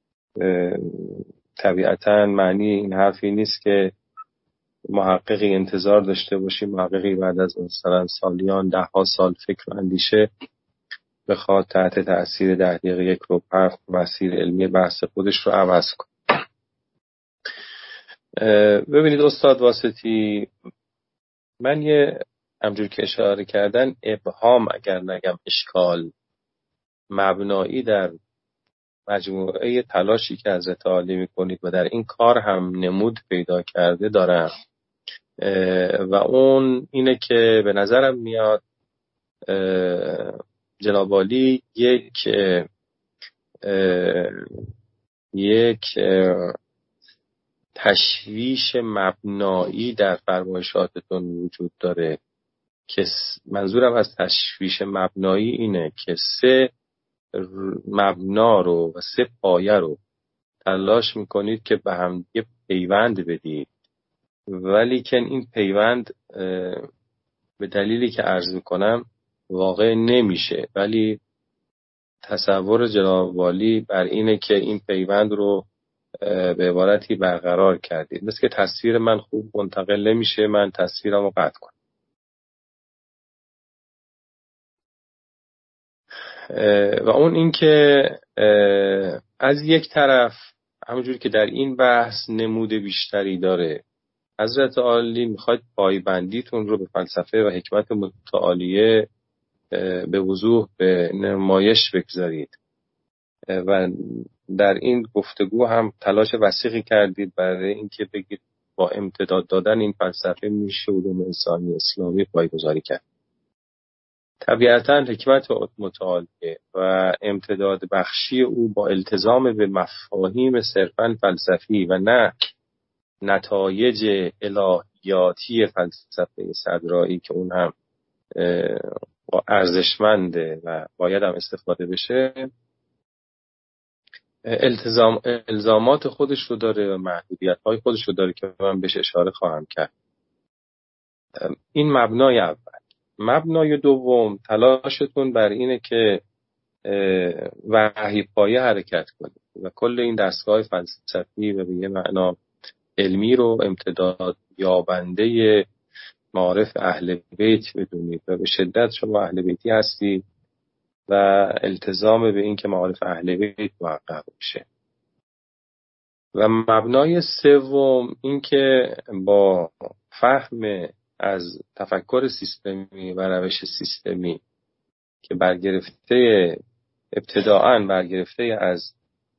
طبیعتاً معنی این حرفی نیست که محققی انتظار داشته باشیم محققی بعد از مثلا سالیان 10 سال فکر و اندیشه بخواد تحت تأثیر 10 دقیقه یک رو حرف مسیر علمی بحث خودش رو عوض کنه. ببینید استاد واسطی، من یه همجور که اشاره کردن ابهام اگر نگم اشکال مبنایی در مجموعه تلاشی که حضرت عالی میکنید و در این کار هم نمود پیدا کرده دارم و اون اینه که به نظرم میاد جناب عالی یک تشویش مبنایی در فرمایشاتتون وجود داره که منظورم از تشویش مبنایی اینه که 3 مبنا رو و 3 پایه رو تلاش میکنید که به هم یه پیوند بدید، ولی که این پیوند به دلیلی که عرض میکنم واقع نمیشه، ولی تصور جناب والی بر اینه که این پیوند رو به عبارتی برقرار کردید. مثل که تصویر من خوب منتقل نمیشه، من تصویرم رو قطع کنم. و اون این که از یک طرف همونجوری که در این بحث نمود بیشتری داره، حضرت عالی میخواید پایبندیتون رو به فلسفه و حکمت متعالیه به وضوح به نمایش بگذارید و در این گفتگو هم تلاش وسیقی کردید برای اینکه بگید با امتداد دادن این فلسفه میشه علوم انسانی اسلامی پایه‌گذاری کرد. طبیعتاً حکمت متعالیه و امتداد بخشی او با التزام به مفاهیم صرفاً فلسفی و نه نتایج الهیاتی فلسفه صدرایی که اون هم ارزشمنده و باید هم استفاده بشه، الزامات خودش رو داره و محدودیت‌های خودش رو داره که من بهش اشاره خواهم کرد. این مبنای اول. مبنای دوم، تلاشتون بر اینه که وحی پایه حرکت کنید و کل این دستگاه فلسفی و به یه معنا علمی رو امتداد یابنده معارف اهل بیت بدونید و به شدت شما اهل بیتی هستید و التزام به این که معارف اهل بیت محقق بشه. و مبنای سوم این که با فهم از تفکر سیستمی و روش سیستمی که ابتداعاً برگرفته از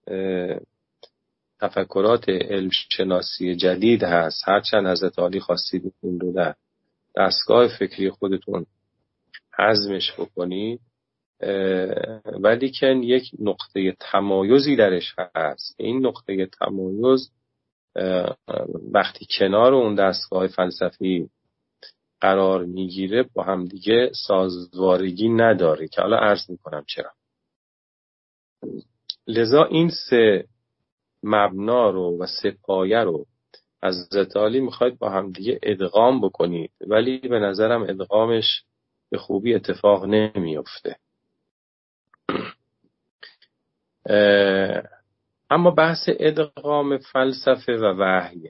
تفکرات علم شناسی جدید هست، هرچند حضرت عالی خواستید این رو در دستگاه فکری خودتون هضمش بکنید، ولی که یک نقطه تمایزی درش هست. این نقطه تمایز وقتی کنار اون دستگاه فلسفی قرار میگیره با هم دیگه سازوارگی نداره که حالا عرض میکنم چرا. لذا این سه مبنا رو و سه پایه رو حضرت عالی میخواید با هم دیگه ادغام بکنید، ولی به نظرم ادغامش به خوبی اتفاق نمیفته. اما بحث ادغام فلسفه و وحی،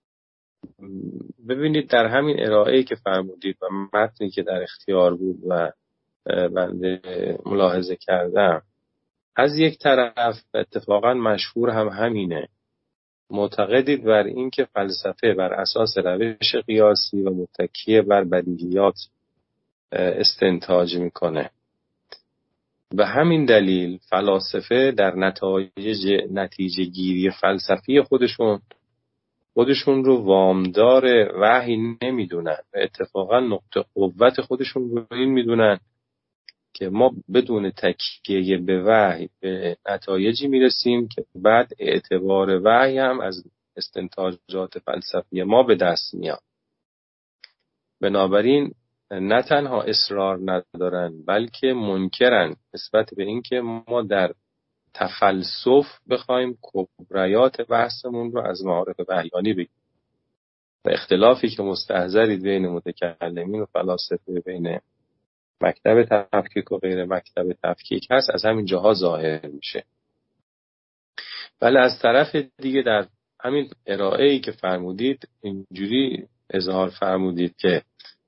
ببینید در همین ارائه‌ای که فرمودید و متنی که در اختیار بود و بنده ملاحظه کردم، از یک طرف اتفاقا مشهور هم همینه، معتقدید بر این که فلسفه بر اساس روش قیاسی و متکی بر بدیهیات استنتاج میکنه. به همین دلیل فلاسفه در نتیجه گیری فلسفی خودشون رو وامدار وحی نمیدونن و اتفاقا نقطه قوت خودشون رو این میدونن که ما بدون تکیه به وحی به نتایجی میرسیم که بعد اعتبار وحی هم از استنتاجات فلسفی ما به دست میاد. بنابراین نه تنها اصرار ندارن بلکه منکرن نسبت به این که ما در تفلسف بخوایم کبریات بحثمون رو از معارف وحیانی بگیم و اختلافی که مستحضرید بین متکلمین و فلاسفه، بین مکتب تفکیک و غیر مکتب تفکیک هست، از همین جاها ظاهر میشه. ولی از طرف دیگه در همین ارائه‌ای که فرمودید اینجوری اظهار فرمودید که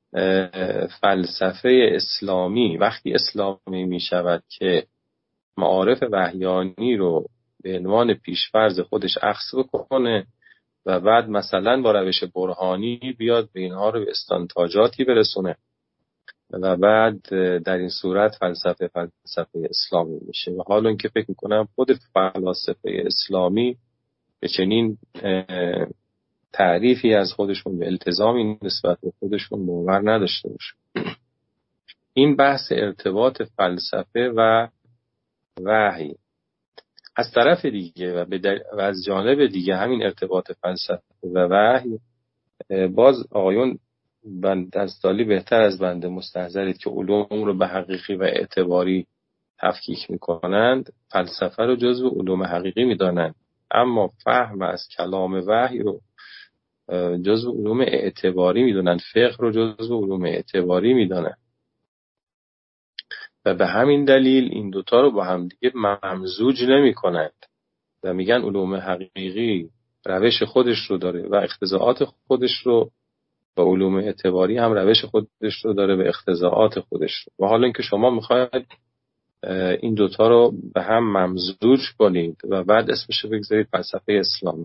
فلسفه اسلامی وقتی اسلامی می شود که معارف وحیانی رو به عنوان پیشفرض خودش اخذ بکنه و بعد مثلا با روش برهانی بیاد به اینها رو به استنتاجاتی برسونه و بعد در این صورت فلسفه اسلامی میشه. و حالا اینکه فکر میکنم خود فلاسفه اسلامی به چنین تعریفی از خودشون به التزامی نسبت به خودشون باور نداشته باشه. این بحث ارتباط فلسفه و وحی. از طرف دیگه و از جانب دیگه همین ارتباط فلسفه و وحی، باز آقایون دستالی بهتر از بنده مستحضرید که علوم رو به حقیقی و اعتباری تفکیک میکنند، فلسفه رو جزو علوم حقیقی میدانند، اما فهم از کلام وحی رو جزو علوم اعتباری میدونن، فقه رو جزو علوم اعتباری میدونن و به همین دلیل این دوتا رو با هم دیگه ممزوج نمی کنند و میگن علوم حقیقی روش خودش رو داره و اقتضاعات خودش رو، و علوم اعتباری هم روش خودش رو داره به اقتضاعات خودش رو. و حالا اینکه شما میخواید این دوتا رو به هم ممزوج کنید و بعد اسمش رو بگذارید فلسفه اسلامی،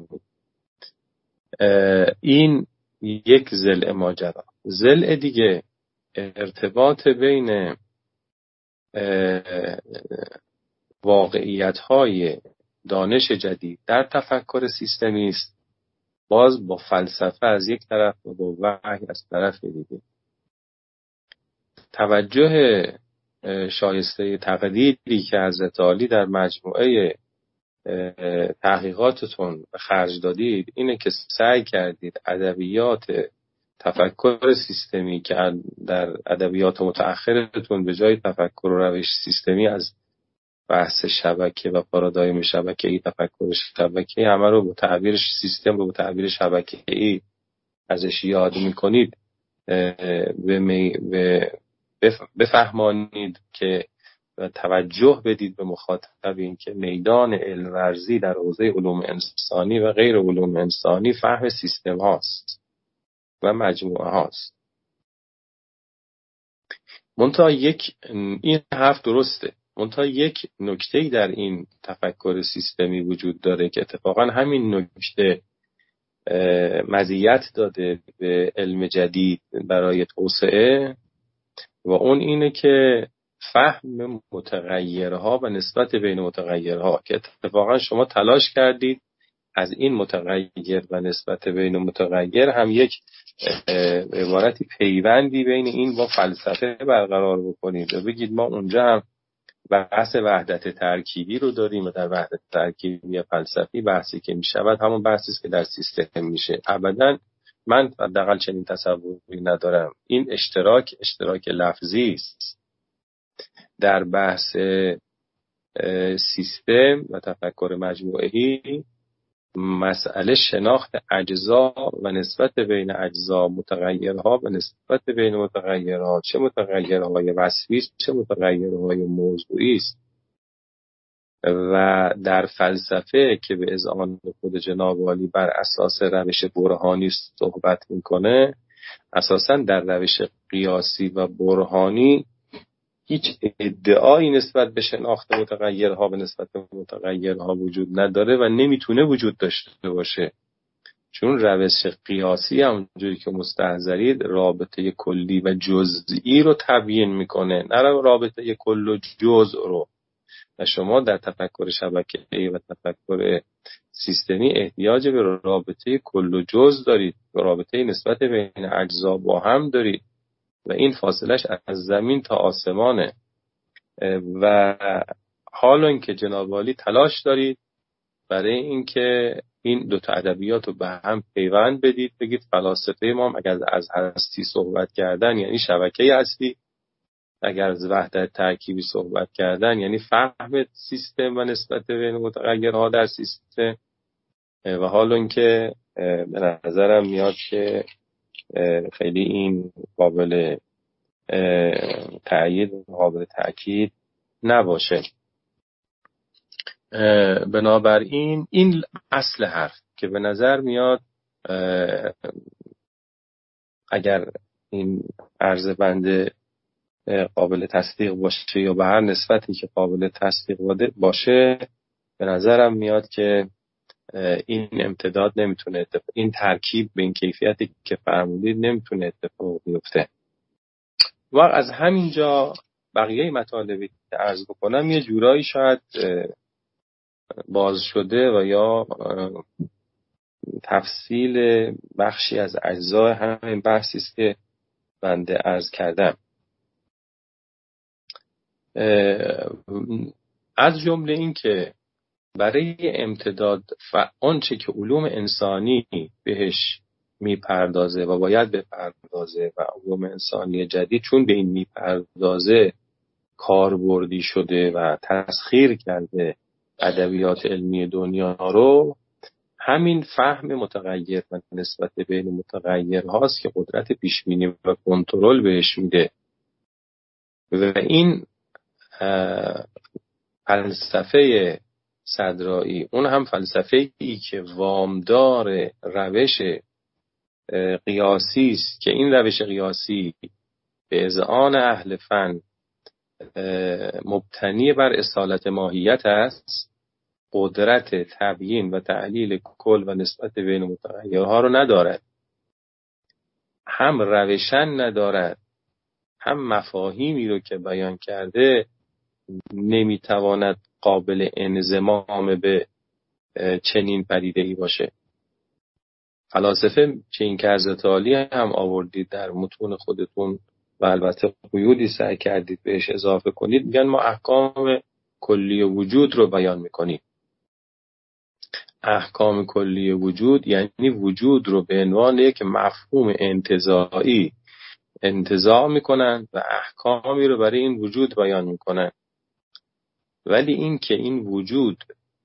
این یک ضلع ماجرا. ضلع دیگه ارتباط بین واقعیت‌های دانش جدید در تفکر سیستمی است، باز با فلسفه از یک طرف و با وحی از طرف دیگه. توجه شایسته تقدیری که حضرت عالی در مجموعه تحقیقاتتون خرج دادید اینه که سعی کردید ادبیات تفکر سیستمی که در ادبیات متأخرتون به جای تفکر و روش سیستمی از بحث شبکه و پارادایم شبکه‌ای، تفکر شبکه‌ای، همه رو با تعبیر سیستم رو با تعبیر شبکه‌ای ازش یاد می‌کنید، بفهمانید که و توجه بدید به مخاطب این که میدان علم ورزی در حوزه علوم انسانی و غیر علوم انسانی فهم سیستم هاست و مجموعه هاست. منتها این حرف درسته، منتها یک نکته‌ای در این تفکر سیستمی وجود داره که اتفاقا همین نکته مزیت داده به علم جدید برای توسعه، و اون اینه که فهم متغیرها و نسبت بین متغیرها، که اتفاقا شما تلاش کردید از این متغیر و نسبت بین متغیر هم یک عبارتی پیوندی بین این با فلسفه برقرار بکنید و بگید ما اونجا هم بحث وحدت ترکیبی رو داریم و در وحدت ترکیبی فلسفی بحثی که می شود همون بحثی است که در سیستم میشه. ابدا من حداقل چنین تصوری ندارم. این اشتراک لفظی است در بحث سیستم و تفکر مجموعه‌ای مسئله شناخت اجزا و نسبت بین اجزا، متغیرها و نسبت بین متغیرها، چه متغیرهای وصفی چه متغیرهای موضوعی است. و در فلسفه که به اذعان خود جناب عالی بر اساس روش برهانی صحبت میکنه، اساساً در روش قیاسی و برهانی هیچ ادعایی نسبت به شناخت متغیرها به نسبت به متغیرها وجود نداره و نمیتونه وجود داشته باشه، چون روش قیاسی همونجوری که مستحضرید رابطه کلی و جزئی رو تبیین میکنه، نه رابطه کل و جزء رو. و شما در تفکر شبکه‌ای و تفکر سیستمی احتیاج به رابطه کل و جزء دارید، به رابطه نسبت بین اجزا با هم دارید و این فاصلش از زمین تا آسمانه. و حالا اینکه جناب عالی تلاش دارید برای اینکه این دو تا ادبیات رو به هم پیوند بدید، بگید فلاسفه ما اگر از هستی صحبت کردن یعنی شبکه هستی، اگر از وحدت ترکیبی صحبت کردن یعنی فهم سیستم و نسبت بین متغیرها در سیستم. و حالا اینکه به نظرم میاد که خیلی این قابل تأیید و قابل تأکید نباشه. بنابراین این اصل حرف که به نظر میاد اگر این عرض بنده قابل تصدیق باشه یا به هر نسبتی که قابل تصدیق باشه، به نظرم میاد که این امتداد نمیتونه این ترکیب به این کیفیتی که فرمودید نمیتونه اتفاق بیفته. و از همینجا بقیه مطالبی که عرض بکنم یه جورایی شاید باز شده و یا تفصیل بخشی از اجزای همین بحثی است که بنده عرض کردم. از جمله این که برای امتداد آنچه که علوم انسانی بهش میپردازه و باید بپردازه و علوم انسانی جدید چون به این میپردازه کاربردی شده و تسخیر کرده ادبیات علمی دنیا رو، همین فهم متغیر و نسبت بین متغیر هاست که قدرت پیشبینی و کنترل بهش میده. و این فلسفه صدرائی اون هم فلسفه ای که وامدار روش قیاسی است که این روش قیاسی به اذعان اهل فن مبتنی بر اصالت ماهیت است، قدرت تبیین و تحلیل کل و نسبت بین متغیرها رو ندارد، هم روشن ندارد، هم مفاهیمی رو که بیان کرده نمیتواند قابل انضمام به چنین پدیده‌ای باشه. فلاسفه چه این که حضرت عالی هم آوردید در متون خودتون و البته قیودی سعی کردید بهش اضافه کنید، میگن ما احکام کلی وجود رو بیان میکنیم. احکام کلی وجود یعنی وجود رو به عنوان یک مفهوم انتزاعی انتزاع میکنن و احکامی رو برای این وجود بیان میکنن. ولی این که این وجود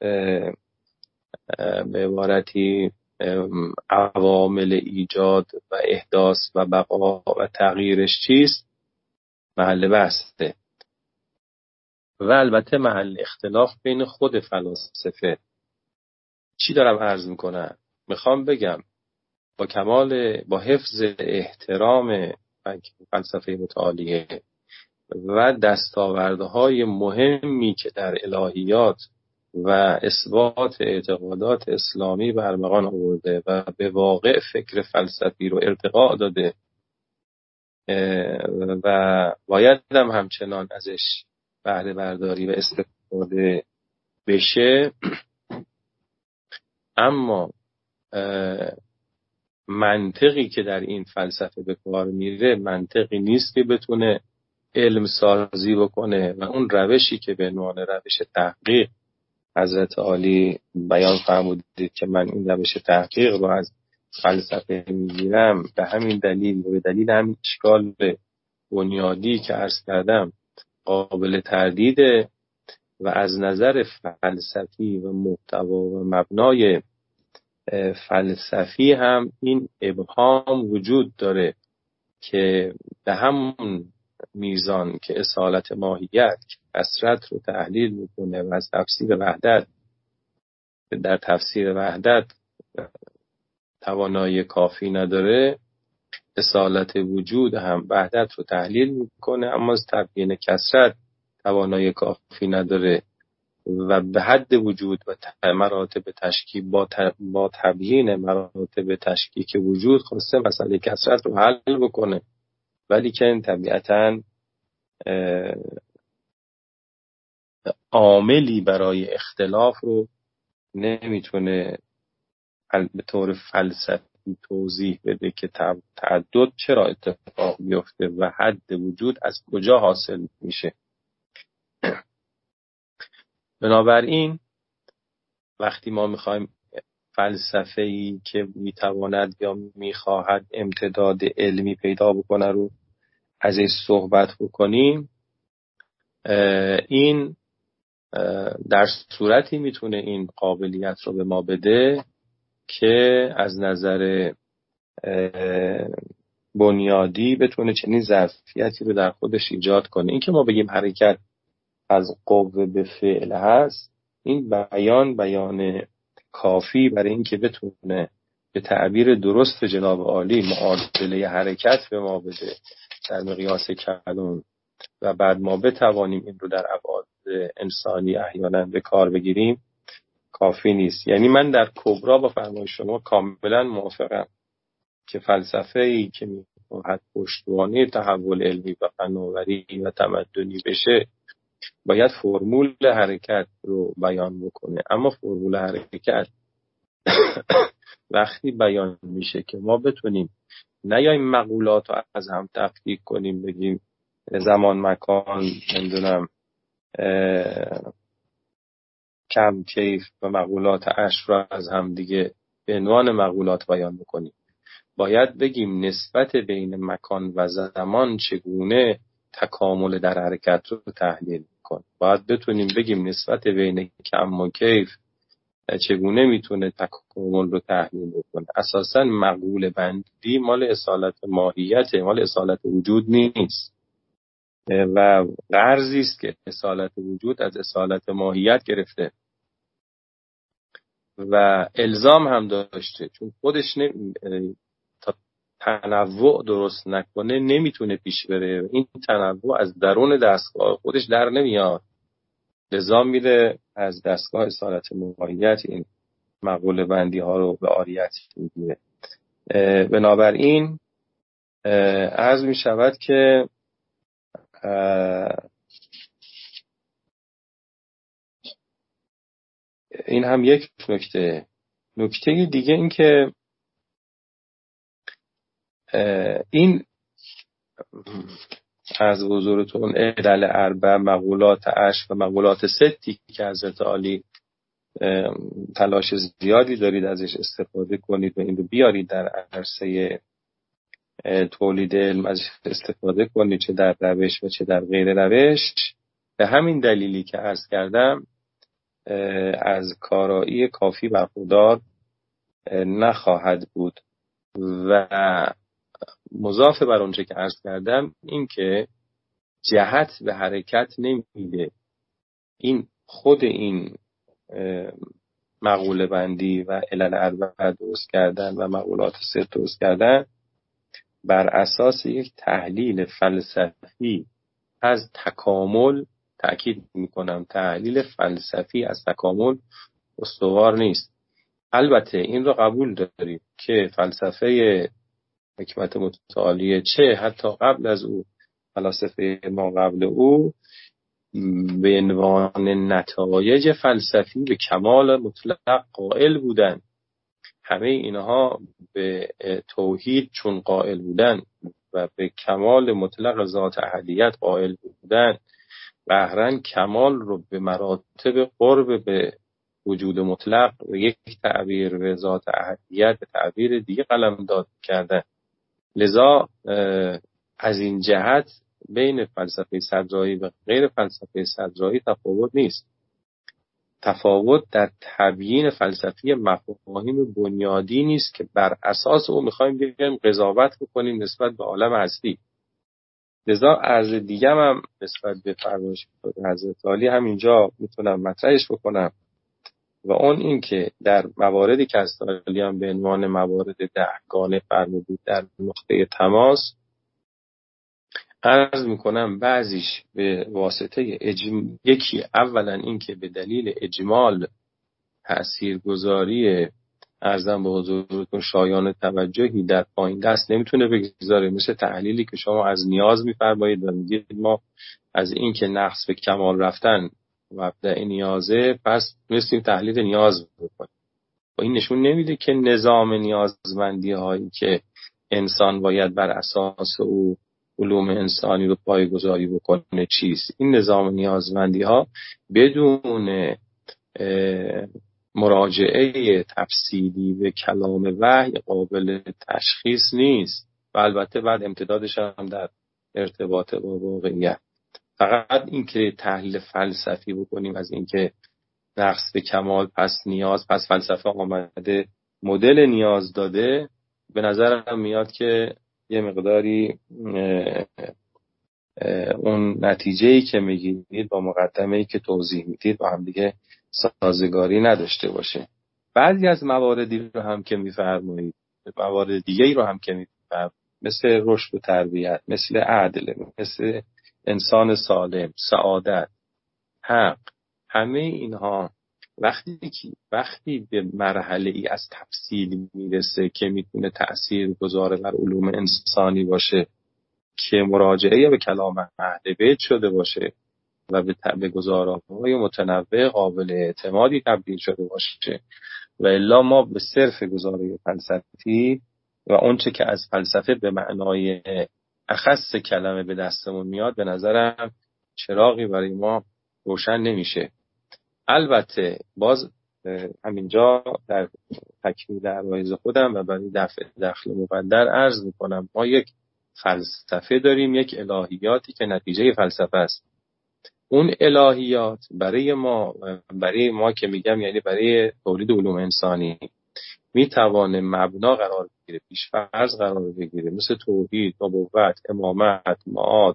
به عبارتی عوامل ایجاد و احداث و بقا و تغییرش چیست محل بحثه و البته محل اختلاف بین خود فلاسفه. چی دارم عرض میکنم؟ میخوام بگم با حفظ احترام فلسفه متعالیه و دستاوردهای مهمی که در الهیات و اثبات اعتقادات اسلامی برمغان آورده و به واقع فکر فلسفی رو ارتقا داده و باید هم همچنان ازش بهره برداری و استفاده بشه، اما منطقی که در این فلسفه به کار میره منطقی نیست که بتونه علم سازی بکنه و اون روشی که به عنوان روش تحقیق حضرت عالی بیان فرمودید که من این روش تحقیق رو از فلسفه میگیرم، به همین دلیل و به دلیل همین اشکال بنیادی که عرض کردم قابل تردیده و از نظر فلسفی و محتوا و مبنای فلسفی هم این ابهام وجود داره که به همون میزان که اصالت ماهیت کثرت رو تحلیل میکنه و از تفسیر وحدت در تفسیر وحدت توانایی کافی نداره، اصالت وجود هم وحدت رو تحلیل میکنه اما از تبیین کثرت توانایی کافی نداره و به حد وجود و مراتب تشکیک با تبیین مراتب تشکیک وجود خواسته مسئله کثرت رو حل بکنه، ولی که طبیعتاً عاملی برای اختلاف رو نمیتونه به طور فلسفی توضیح بده که تعدد چرا اتفاق میفته و حد وجود از کجا حاصل میشه. بنابراین وقتی ما میخوایم فلسفه‌ای که میتواند یا میخواهد امتداد علمی پیدا بکنه رو ازش صحبت بکنیم، این در صورتی میتونه این قابلیت رو به ما بده که از نظر بنیادی بتونه چنین ظرفیتی رو در خودش ایجاد کنه. این که ما بگیم حرکت از قوه به فعل هست، این بیان کافی برای این که بتونه به تعبیر درست جناب عالی معادله حرکت به ما بده در مقیاس کلون و بعد ما بتوانیم این رو در ابعاد انسانی احیانا به کار بگیریم کافی نیست. یعنی من در کبرا با فرمای شما کاملا موافقم که فلسفه‌ای که می‌خواهد پشتوانه تحول علمی و فناوری و تمدنی بشه باید فرمول حرکت رو بیان بکنه، اما فرمول حرکت وقتی بیان میشه که ما بتونیم نیایم مقولات رو از هم تفکیک کنیم بگیم زمان مکان نمیدونم کم کیف و مقولات عشر رو از هم دیگه به عنوان مقولات بیان بکنیم، باید بگیم نسبت بین مکان و زمان چگونه تکامل در حرکت رو تحلیل میکنه. باید بتونیم بگیم نسبت بین کم و کیف چگونه میتونه تکامل رو تحلیل بکنه. اساساً مقوله بندی مال اصالت ماهیت، مال اصالت وجود نیست و غرضی است که اصالت وجود از اصالت ماهیت گرفته و الزام هم داشته، چون خودش تا تنوع درست نکنه نمیتونه پیش بره. این تنوع از درون دستگاه خودش در نمیاد، لذا میره از دستگاه اصالت ماهیت این مقوله بندی ها رو به عاریت میگیره. بنابراین عرض می شود که این هم یک نکته دیگه این که این از حضورتون علل اربع مقولات عشر و مقولات ستی که حضرت عالی تلاش زیادی دارید ازش استفاده کنید و این رو بیارید در عرصه تولید علم ازش استفاده کنید، چه در روش و چه در غیر روش. به همین دلیلی که عرض کردم از کارایی کافی برخوردار نخواهد بود و مضاف بر اونچه که عرض کردم این که جهت به حرکت نمیده. این خود این مقوله بندی و علل اربع درست کردن و مقولات سه درست کردن بر اساس یک تحلیل فلسفی از تکامل، تأکید میکنم تحلیل فلسفی از تکامل استوار نیست. البته این رو قبول داریم که فلسفه حکمت متعالیه چه حتی قبل از او فلاسفه ما قبل او به عنوان نتایج فلسفی به کمال مطلق قائل بودن. همه اینها به توحید چون قائل بودن و به کمال مطلق ذات احدیت قائل بودن، بهرن کمال رو به مراتب قرب به وجود مطلق و یک تعبیر به ذات احدیت به تعبیر دیگه قلمداد کردن. لذا از این جهت بین فلسفه صدرایی و غیر فلسفه صدرایی تفاوت نیست. تفاوت در تبیین فلسفی مفاهیم بنیادی نیست که بر اساس او میخوایم بیایم قضاوت بکنیم نسبت به عالم هستی. لذا عرض دیگه هم نسبت به فرمایش حضرت عالی همینجا میتونم مطرحش بکنم و اون این که در مواردی که از عالی هم به عنوان موارد 10 گانه فرمودید در نقطه تماس عرض میکنم بعضیش به واسطه یکی اولا این که به دلیل اجمال تأثیرگذاری ارزم به حضورتون شایان توجهی در پایین دست نمیتونه بگذاره، مثل تحلیلی که شما از نیاز میفرمایید و میگید ما از این که نقص به کمال رفتن مبدأ نیازه پس میستیم تحلیل نیاز بکنیم و این نشون نمیده که نظام نیازمندی هایی که انسان باید بر اساس او علوم انسانی رو پایه‌گذاری بکنه چیست. این نظام نیازمندی ها بدون مراجعه تفصیلی به کلام وحی قابل تشخیص نیست و البته بعد امتدادش هم در ارتباط با واقعیت. فقط این که تحلیل فلسفی بکنیم از این که نقص به کمال پس نیاز، پس فلسفه آمده مدل نیاز داده، به نظرم میاد که یه مقداری اون نتیجه‌ای که میگیرید با مقدمه‌ای که توضیح میدید با هم دیگه سازگاری نداشته باشه. بعضی از مواردی رو هم که میفرمایید، موارد دیگه‌ای رو هم که میفرمایید، مثل رشد و تربیت، مثل عدل، مثل انسان سالم، سعادت، حق، همه اینها وقتی به مرحله ای از تفصیل میرسه که میتونه تأثیر گذاره بر علوم انسانی باشه که مراجعه به کلام اهل بیت شده باشه و به گزاره‌های متنوع قابل اعتمادی تبدیل شده باشه و الا ما به صرف گزاره فلسفی و اونچه که از فلسفه به معنای اخص کلمه به دستمون میاد به نظرم چراغی برای ما روشن نمیشه. البته باز همینجا در تکمیل عرایض خودم و برای دفع دخل مقدر عرض میکنم ما یک فلسفه داریم، یک الهیاتی که نتیجه فلسفه است. اون الهیات برای ما که میگم یعنی برای تولید علوم انسانی میتوانه مبنا قرار بگیره، پیش‌فرض قرار بگیره، مثل توحید، نبوت، امامت، معاد،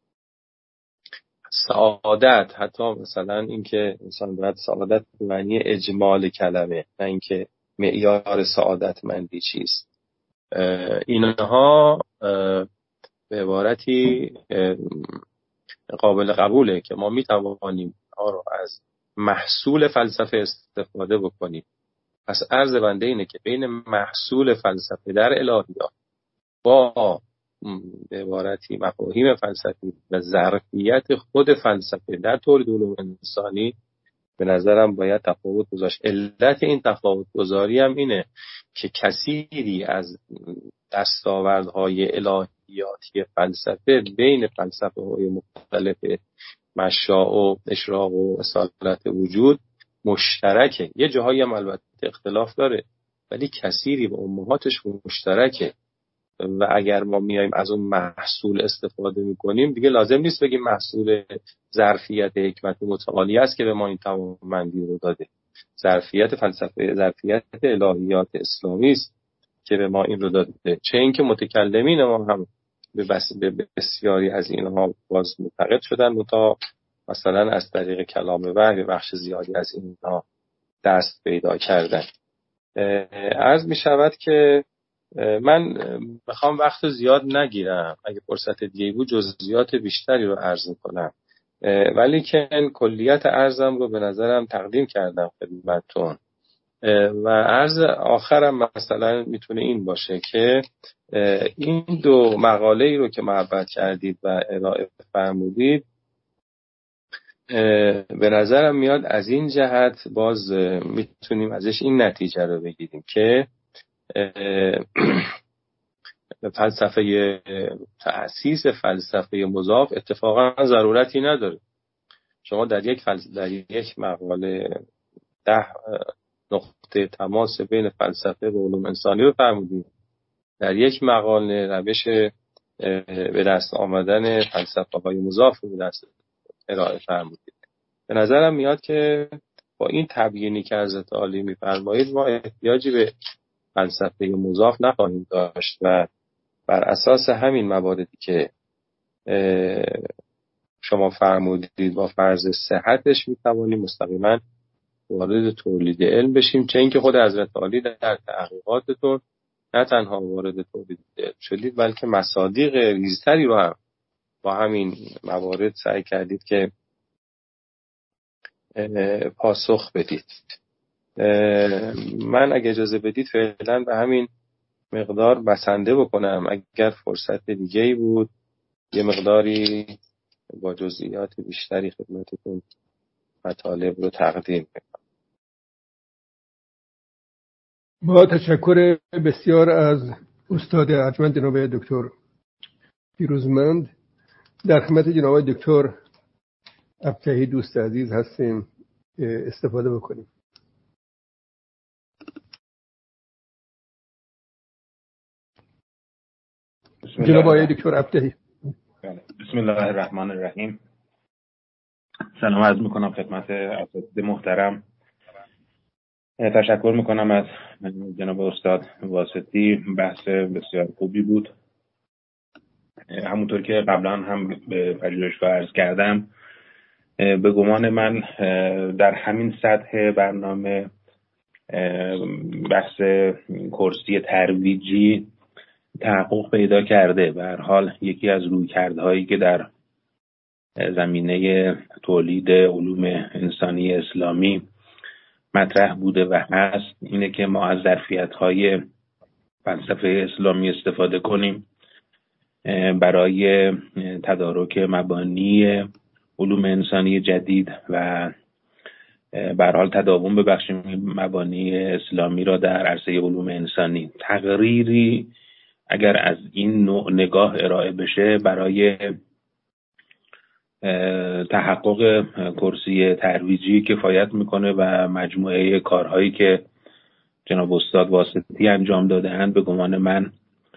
سعادت، حتی مثلا اینکه انسان باید سعادت به معنی اجمال کلمه نه اینکه معیار سعادتمندی چیست. اینها به عبارتی قابل قبوله که ما میتوانیم آنها رو از محصول فلسفه استفاده بکنیم. پس عرض بنده اینه که بین محصول فلسفه در الهیات با به عبارتی مفاهیم فلسفی و ظرفیت خود فلسفه در تولید علوم انسانی به نظرم باید تفاوت گذاشت. علت این تفاوت گذاری هم اینه که کثیری از دستاوردهای الهیاتی فلسفه بین فلسفه های مختلف مشاع و اشراق و اصالت وجود مشترکه. یه جاهایی هم البته اختلاف داره ولی کثیری به امهاتش مشترکه و اگر ما میایم از اون محصول استفاده میکنیم دیگه لازم نیست بگیم محصول ظرفیت حکمت متعالی است که به ما این توانمندی رو داده. ظرفیت فلسفه، ظرفیت الهیات اسلامی است که به ما این رو داده. چه اینکه متکلمین ما هم به بسیاری از اینها باز معتقد شدن تا مثلا از طریق کلام وحی بخش زیادی از اینها دست پیدا کردن. عرض می شود که من بخوام وقت زیاد نگیرم، اگه فرصت دیگه بود جزئیات بیشتری رو عرض میکنم، ولی که کلیت عرضم رو به نظرم تقدیم کردم خدمتتون و عرض آخرم مثلا میتونه این باشه که این دو مقاله‌ای رو که محبت کردید و ارائه فرمودید به نظرم میاد از این جهت باز میتونیم ازش این نتیجه رو بگیریم که فلسفه تأسیس فلسفه مضاف اتفاقا ضرورتی نداره. شما در یک مقاله 10 نقطه تماس بین فلسفه و علوم انسانی رو فرمودید، در یک مقاله روش به دست آمدن فلسفه‌های مضاف به دست ارائه فرمودید. به نظرم میاد که با این تبیینی که حضرت عالی می‌فرمایید ما احتیاجی به فلسفه مضاف نخواهیم داشت و بر اساس همین مواردی که شما فرمودید با فرض صحتش میتوانیم مستقیما وارد تولید علم بشیم، چه اینکه خود حضرت عالی در تحقیقاتتون نه تنها وارد تولید علم شدید بلکه مصادیق ریزتری رو هم با همین موارد سعی کردید که پاسخ بدید. من اگه اجازه بدید فعلا به همین مقدار بسنده بکنم. اگر فرصت دیگه‌ای بود یه مقداری با جزئیات بیشتری خدمتتون مطالب رو تقدیم میکنم. با تشکر بسیار از استاد ارجمند جناب دکتر پیروزمند، در خدمت جناب دکتر ابتهی دوست عزیز هستیم استفاده بکنیم. جناب آقای دکتر ابتهی. بسم الله الرحمن الرحیم. سلام عرض میکنم خدمت اساتید محترم. تشکر میکنم از جناب استاد واسطی. بحث بسیار خوبی بود. همونطور که قبلا هم به پژوهشگاه عرض کردم، به گمان من در همین سطح برنامه بحث کرسی ترویجی تحقق پیدا کرده. به هر حال یکی از رویکردهایی که در زمینه تولید علوم انسانی اسلامی مطرح بوده و هست اینه که ما از ظرفیت‌های فلسفه اسلامی استفاده کنیم برای تدارک مبانی علوم انسانی جدید و به هر حال تداوم ببخشیم مبانی اسلامی را در عرصه علوم انسانی. تقریری اگر از این نوع نگاه ارائه بشه برای تحقق کرسی ترویجی کفایت میکنه و مجموعه کارهایی که جناب استاد واسطی انجام داده‌اند به گمان من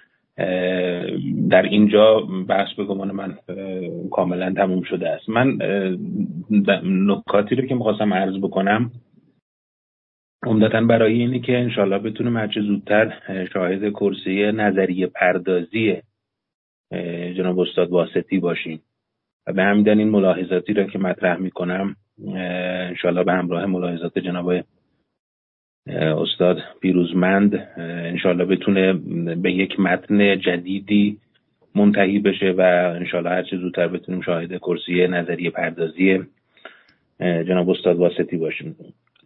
در اینجا بحث به گمان من کاملا تموم شده است. من نکاتی رو که میخواستم عرض بکنم عمدتاً برای اینه که انشالله بتونیم هرچه زودتر شاهد کرسی نظریه پردازی جناب استاد واسطی باشیم و به همین دلیل این ملاحظاتی را که مطرح میکنم انشالله به همراه ملاحظات جناب استاد پیروزمند انشالله بتونه به یک متن جدیدی منتهی بشه و انشالله هرچه زودتر بتونیم شاهد کرسی نظریه پردازی جناب استاد واسطی باشیم.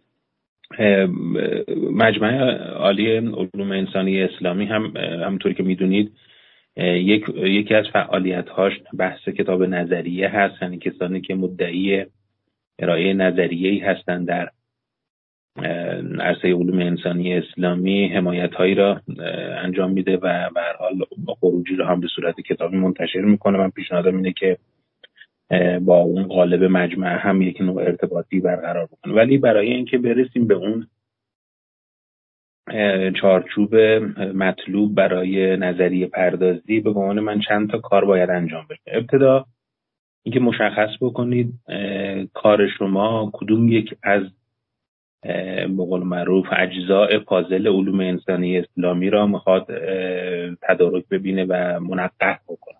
مجمع عالی علوم انسانی اسلامی همونطور که میدونید یکی از فعالیت‌هاش بحث کتاب نظریه هست، یعنی کسانی که مدعی ارائه نظریه‌ای هستند در عرصه علوم انسانی اسلامی حمایت‌هایی را انجام میده و به هر حال خروجی را هم به صورت کتابی منتشر میکنه. من پیشنهادم اینه که با اون قالب مجمع هم یک نوع ارتباطی برقرار بکنه. ولی برای اینکه برسیم به اون چارچوب مطلوب برای نظریه پردازی به گمان من چند تا کار باید انجام بشه. ابتدا اینکه مشخص بکنید کار شما کدوم یک از به قول معروف اجزاء پازل علوم انسانی اسلامی را میخواد تدارک ببینه و منقح بکنه.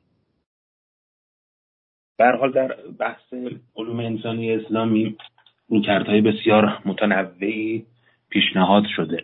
به هر حال در بحث علوم انسانی اسلامی رویکردهای بسیار متنوعی پیشنهاد شده.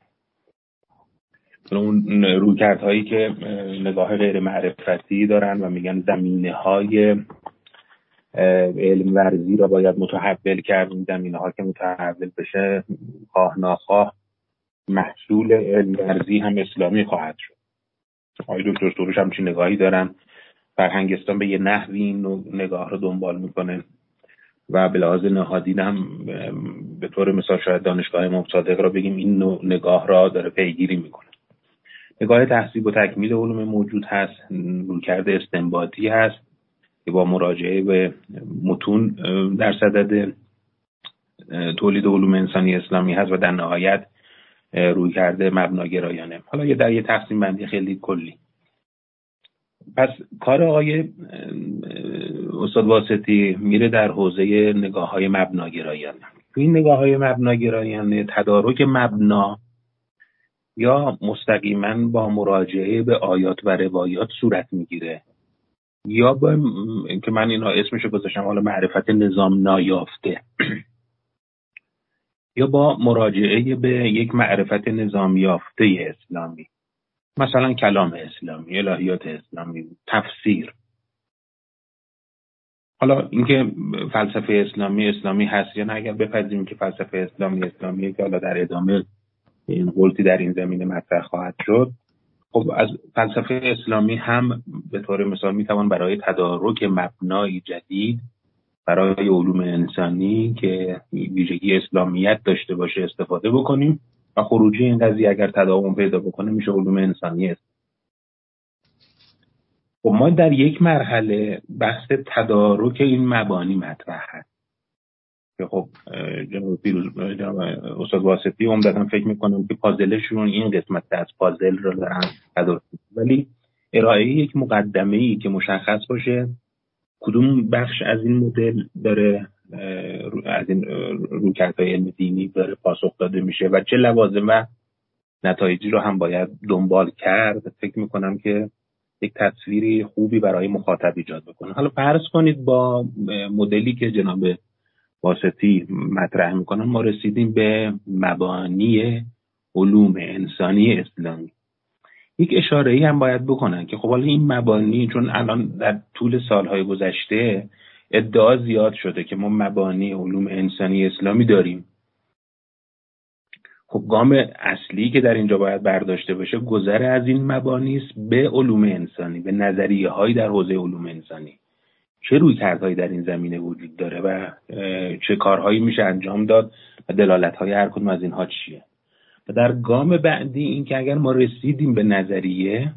اون رویکردهایی که نگاه غیر معرفتی دارن و میگن زمینه‌های علم ورزی را باید متحول کرد. این زمینه‌ها که متحول بشه خواه ناخواه محصول علم ورزی هم اسلامی خواهد شد. آقای دکتر سروش همچین نگاهی دارن. فرهنگستان به یه نحوی این نگاه رو دنبال میکنه و به لحاظ نهادین هم به طور مثال شاید دانشگاه امام صادق را بگیم این نگاه را داره پیگیری میکنه. نگاه تحصیل و تکمیل علوم موجود هست، رویکرد استنباطی هست که با مراجعه به متون در صدد تولید علوم انسانی اسلامی هست و در نهایت رویکرد مبناگرایانه. حالا در یه تقسیم بندی خیلی کلی پس کار آقای استاد واسطی میره در حوزه نگاه‌های مبناگرایانه. تو این نگاه‌های مبناگرایانه تدارک مبنا یا مستقیما با مراجعه به آیات و روایات صورت میگیره یا با که من اینا اسمشو گذاشتم حالا معرفت نظام نایافته یا با مراجعه به یک معرفت نظام یافته اسلامی، مثلا کلام اسلامی، الهیات اسلامی، تفسیر. حالا اینکه فلسفه اسلامی هست یا نه، اگر بپذیریم که فلسفه اسلامیه که حالا در ادامه این قلتی در این زمینه مطرح خواهد شد، خب از فلسفه اسلامی هم به طور مثال میتوان برای تدارک مبنای جدید برای علوم انسانی که ویژگی اسلامیت داشته باشه استفاده بکنیم و خروجی این قضیه اگر تداوم پیدا بکنه میشه علوم انسانی است. خب ما در یک مرحله بحث تدارک این مبانی مطرح هست که خب جناب استاد واسطی عمدتاً فکر میکنم که پازلشون این قسمت از پازل رو دارن تدارک، ولی ارائه یک مقدمه‌ای که مشخص باشه کدوم بخش از این مدل داره از این رویکردهای علم دینی داره پاسخ داده میشه و چه لوازم و نتایجی رو هم باید دنبال کرد، فکر میکنم که یک تصویری خوبی برای مخاطب ایجاد بکنه. حالا فرض کنید با مدلی که جناب واسطی مطرح میکنن ما رسیدیم به مبانی علوم انسانی اسلامی. یک اشاره‌ای هم باید بکنن که خب حالا این مبانی، چون الان در طول سالهای گذشته ادعا زیاد شده که ما مبانی علوم انسانی اسلامی داریم، خب گام اصلی که در اینجا باید برداشته بشه گذر از این مبانی است به علوم انسانی، به نظریه‌هایی در حوزه علوم انسانی. چه رویکردهایی در این زمینه وجود داره و چه کارهایی میشه انجام داد و دلالت‌های هر کدوم از اینها چیه. و در گام بعدی این که اگر ما رسیدیم به نظریه،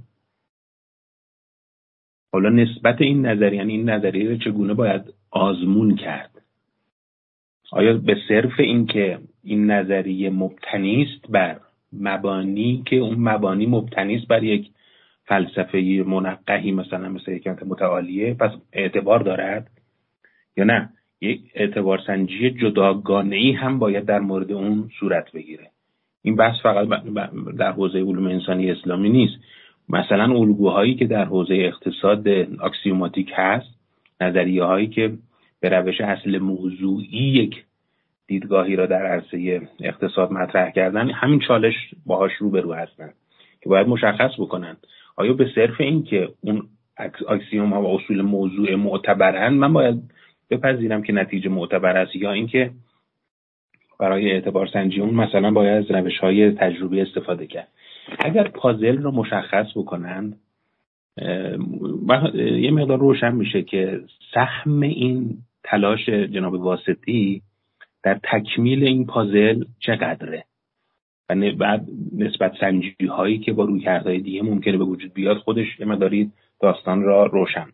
حالا نسبت این نظریه، یعنی این نظریه رو چگونه باید آزمون کرد؟ آیا به صرف این که این نظریه مبتنی است بر مبانی که اون مبانی مبتنی است بر یک فلسفه منقحی مثلا مثل یک متعالیه پس اعتبار دارد یا نه؟ یک اعتبار سنجی جداگانه‌ای هم باید در مورد اون صورت بگیره. این بحث فقط در حوزه علوم انسانی اسلامی نیست. مثلا الگوهایی که در حوزه اقتصاد اکسیوماتیک هست، نظریه هایی که به روش اصل موضوعی یک دیدگاهی را در عرصه اقتصاد مطرح کردن، همین چالش باهاش روبرو هستند که باید مشخص بکنن آیا به صرف این که اون اکسیوم ها و اصول موضوع معتبرند من باید بپذیرم که نتیجه معتبر است، یا اینکه برای اعتبار سنجی اون مثلا باید از روش‌های تجربی استفاده کرد. اگر پازل رو مشخص بکنن یه مقدار روشن میشه که سهم این تلاش جناب واسطی در تکمیل این پازل چقدره و بعد نسبت سنجی هایی که با رویکردهای دیگه ممکنه به وجود بیاد خودش یه مقداری داستان را روشن.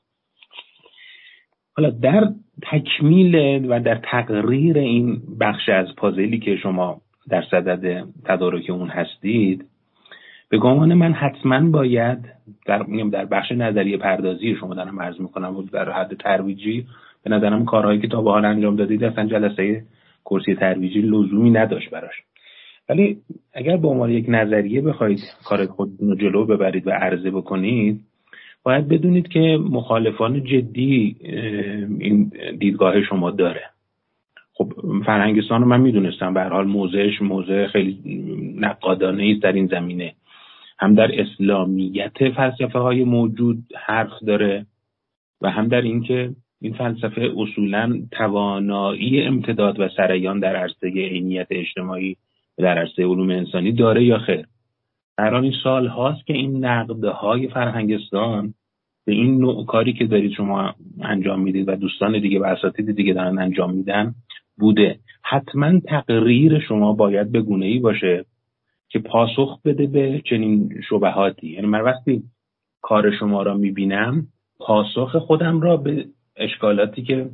حالا در تکمیل و در تقریر این بخش از پازلی که شما در صدد تدارک اون هستید، به گمان من حتما باید در بخش نظریه پردازی شما دارم عرض میکنم و در حد ترویجی به نظرم کارهایی که تا به حال انجام دادید اصلا جلسه کرسی ترویجی لزومی نداشت براش، ولی اگر به عنوان یک نظریه بخواید کار خودتون رو جلو ببرید و عرضه بکنید، باید بدونید که مخالفان جدی این دیدگاه شما داره. خب فرهنگستان رو من میدونستم به هر حال موضع خیلی نقادانه است در این زمینه، هم در اسلامیت فلسفه های موجود حرف داره و هم در این که این فلسفه اصولاً توانایی امتداد و سریان در عرصه عینیت اجتماعی و در عرصه علوم انسانی داره یا خیر. در این سال هاست که این نقدهای فرهنگستان به این نوع کاری که دارید شما انجام میدید و دوستان دیگه و اساتید دیگه دارن انجام میدن بوده. حتما تقریر شما باید به گونه‌ای باشه که پاسخ بده به چنین شبهاتی. یعنی من وقتی کار شما را میبینم پاسخ خودم را به اشکالاتی که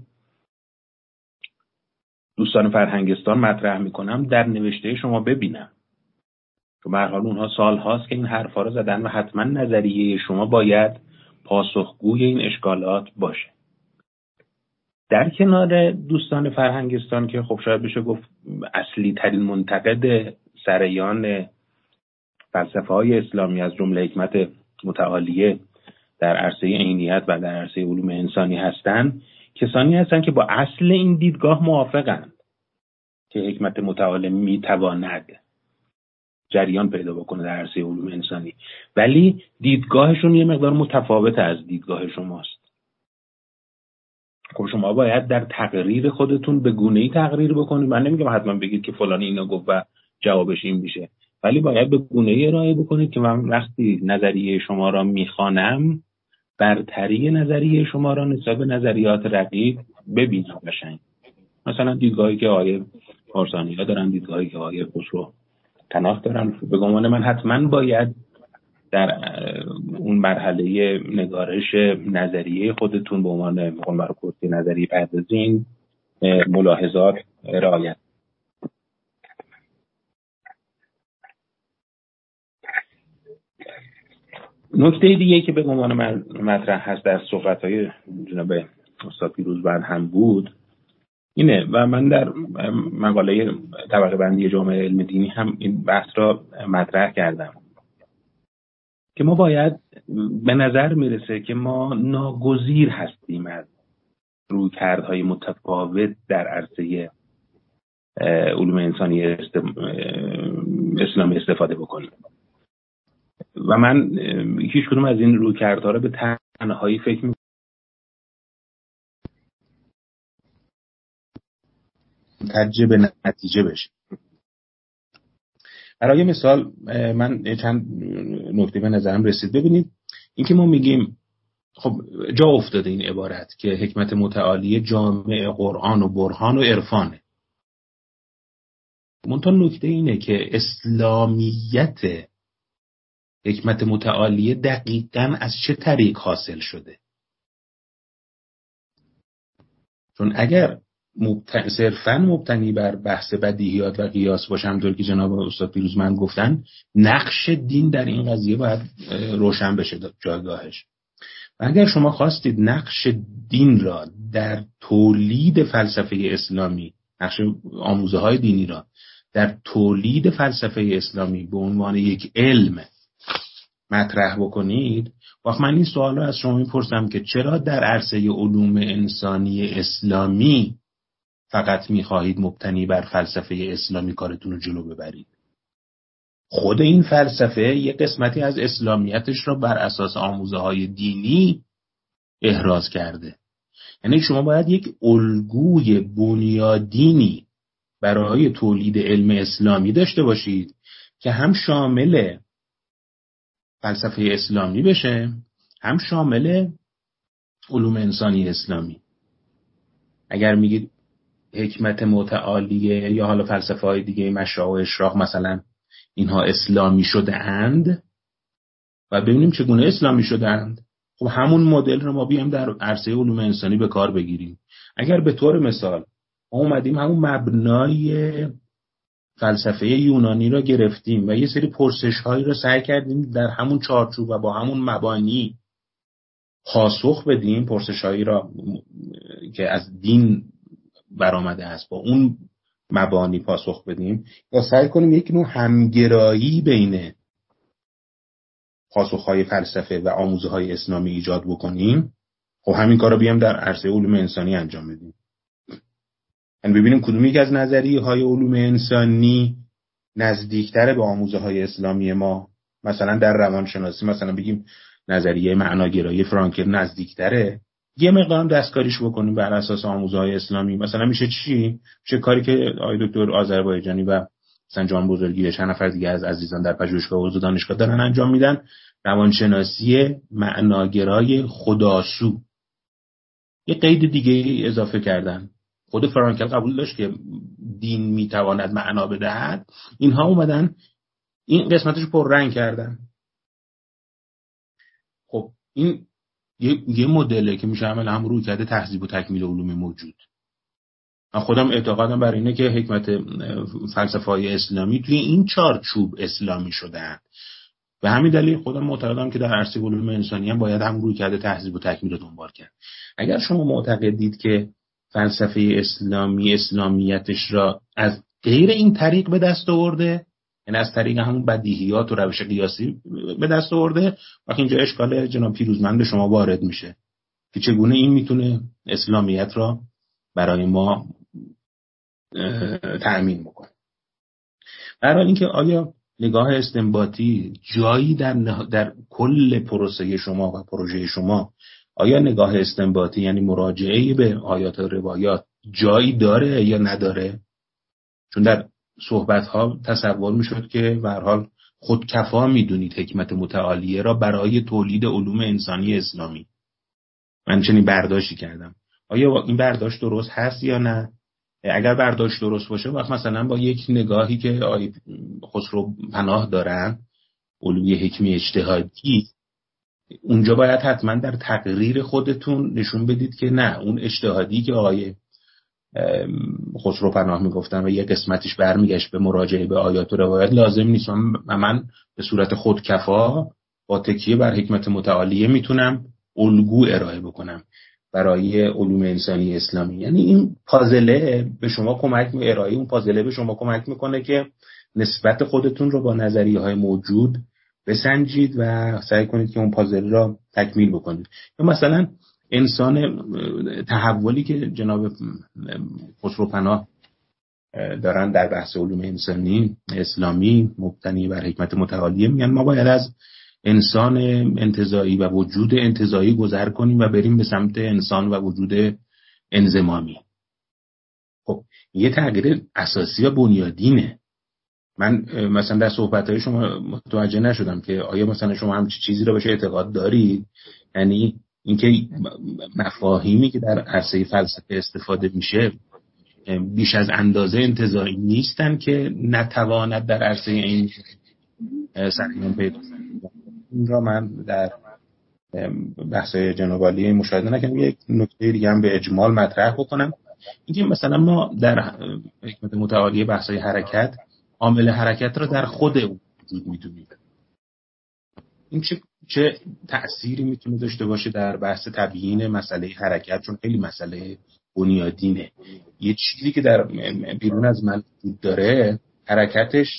دوستان فرهنگستان مطرح میکنم در نوشته شما ببینم. به هر حال اونها سال هاست که این حرفا رو زدن و حتما نظریه شما باید پاسخگوی این اشکالات باشه. در کنار دوستان فرهنگستان که خب شاید بشه گفت اصلی ترین منتقد سریان فلسفه های اسلامی از جمله حکمت متعالیه در عرصه عینیت و در عرصه علوم انسانی هستند، کسانی هستند که با اصل این دیدگاه موافقند که حکمت متعالی میتواند جریان پیدا بکنه در عرصه علوم انسانی، ولی دیدگاهشون یه مقدار متفاوت از دیدگاه شماست. خب شما باید در تقریر خودتون به گونه‌ای تقریر بکنید. من نمیگم حتما بگید که فلانی اینو گفت و جوابش این میشه، ولی باید به گونه‌ای ارائه بکنید که من وقتی نظریه شما را میخوانم برتری نظریه شما را نسبت به نظریات رقیب ببینم قشنگ. مثلا دیدگاهی که آقای پارسانی‌ها دارن، دیدگاهی که آقای خسرو تناخ دارن، به گمان من حتما باید در اون مرحله نگارش نظریه خودتون به عنوان مقام کرسی نظریه پردازین ملاحظات رعایت. نکته دیگه که به گمان من مطرح هست در صحبت‌های جناب استاد پیروزبند هم بود اینه و من در مقاله طبقه بندی جامعه علم دینی هم این بحث را مطرح کردم که ما باید، به نظر میرسه که ما ناگزیر هستیم از رویکردهای متفاوت در عرصه علوم انسانی اسلامی استفاده بکنیم و من هیچ کدوم از این رویکردها را به تنهایی فکر منتج به نتیجه بشه. برای مثال من چند نکته به نظرم رسید. ببینید این که ما میگیم خب جا افتاده این عبارت که حکمت متعالی جامع قرآن و برهان و عرفانه. منتها نکته اینه که اسلامیت حکمت متعالی دقیقاً از چه طریق حاصل شده؟ چون اگر صرفاً مبتنی بر بحث بدیهیات و قیاس باشه، همونطور که جناب استاد پیروزمند گفتن، نقش دین در این قضیه باید روشن بشه جایگاهش. و اگر شما خواستید نقش دین را در تولید فلسفه اسلامی، نقش آموزه های دینی را در تولید فلسفه اسلامی به عنوان یک علم مطرح بکنید، وقت من این سوال رو از شما میپرسم که چرا در عرصه علوم انسانی اسلامی فقط میخواهید مبتنی بر فلسفه اسلامی کارتون رو جلو ببرید؟ خود این فلسفه یک قسمتی از اسلامیتش را بر اساس آموزه های دینی احراز کرده. یعنی شما باید یک الگوی بنیادینی برای تولید علم اسلامی داشته باشید که هم شامل فلسفه اسلامی بشه، هم شامل علوم انسانی اسلامی. اگر میگید حکمت متعالیه یا حالا فلسفه های دیگه مشرع و اشراق مثلا اینها اسلامی شده اند و ببینیم چگونه اسلامی شده اند، خب همون مدل رو ما بیایم در عرصه علوم انسانی به کار بگیریم. اگر به طور مثال ما اومدیم همون مبنای فلسفه یونانی را گرفتیم و یه سری پرسش هایی را سعی کردیم در همون چارچوب و با همون مبانی پاسخ بدیم، پرسش هایی را که از دین برآمده است با اون مبانی پاسخ بدیم، یا سعی کنیم یک نوع همگرایی بین پاسخ های فلسفه و آموزه های اسلامی ایجاد بکنیم، خب همین کار را بیام در عرصه علوم انسانی انجام بدیم. یعنی ببینیم کدوم یک از نظریه های علوم انسانی نزدیکتره به آموزه های اسلامی ما. مثلا در روانشناسی مثلا بگیم نظریه معناگرایی فرانکل نزدیکتره، یه مقدار دستکاریش بکنیم بر اساس آموزه های اسلامی. مثلا میشه چی؟ میشه کاری که آقای دکتر آذربایجانی و مثلا جان بزرگی چند نفر دیگه از عزیزان در پژوهشگاه و دانشگاه دارن انجام میدن، روانشناسی معناگرای خداسو. یه قید دیگه اضافه کردن. خود فرانکل قبول داشت که دین میتواند معنا بدهد، اینها اومدن این قسمتش پر رنگ کردن. خب این یه مدله که میشه عمل هم روی کرده تهذیب و تکمیل علوم موجود. من خودم اعتقادم بر اینه که حکمت فلسفه‌های اسلامی توی این چارچوب اسلامی شدن به همین دلیل خودم معتقدم که در عرصه علوم انسانی هم باید هم رویکرد تهذیب و تکمیل رو دنبال کرد. اگر شما معتقدید که فلسفه اسلامی اسلامیتش را از غیر این طریق به دست آورده، یعنی از طریق همون بدیهیات و روش قیاسی به دست آورده، وقتی اینجا اشکال جناب پیروزمند به شما وارد میشه که چگونه این میتونه اسلامیت را برای ما تأمین بکنه. برای اینکه آیا نگاه استنباطی جایی در کل پروسه شما و پروژه شما، آیا نگاه استنباطی یعنی مراجعه به آیات و روایات جایی داره یا نداره؟ چون در صحبت‌ها تصور می‌شد که به هر حال خودکفا می‌دونید حکمت متعالیه را برای تولید علوم انسانی اسلامی. من چنین برداشتی کردم. آیا این برداشت درست هست یا نه؟ اگر برداشت درست باشه وقت مثلا با یک نگاهی که آقای خسرو پناه دارن، علوی حکمی اجتهادی، اونجا باید حتما در تقریر خودتون نشون بدید که نه، اون اجتهادی که آقای خسرو پناه میگفتن و یه قسمتش برمیگشت به مراجعه به آیات و روایات لازم نیست و من به صورت خودکفا با تکیه بر حکمت متعالیه میتونم الگو ارائه بکنم برای علوم انسانی اسلامی. یعنی این پازله به شما کمک ارائه اون پازله به شما کمک میکنه که نسبت خودتون رو با نظریه‌های موجود بسنجید و سعی کنید که اون پازل را تکمیل بکنید. یا مثلا انسان تحولی که جناب خسرو پناه دارن در بحث علوم انسانی اسلامی مبتنی بر حکمت متعالیه، میگن ما باید از انسان انتزاعی و وجود انتزاعی گذر کنیم و بریم به سمت انسان و وجود انضمامی. خب یه تغییر اساسی و بنیادینه. من مثلا در صحبت‌های شما متوجه نشدم که آیا مثلا شما همچین چیزی رو بهش اعتقاد دارید؟ یعنی اینکه مفاهیمی که در عرصه فلسفه استفاده میشه بیش از اندازه انتزاعی نیستن که نتواند در عرصه این سرگرم پیدا کنه. این را من در بحث‌های جناب عالی مشاهده نکردم. یک نکته دیگه هم به اجمال مطرح بکنم، اینکه مثلا ما در حکمت متعالیه بحث‌های حرکت، عامل حرکت را در خود وجود می‌دونیم. این چه تأثیری میتونه داشته باشه در بحث تبیین مسئله حرکت، چون خیلی مسئله بنیادینه. یه چیزی که در بیرون از من وجود داره، حرکتش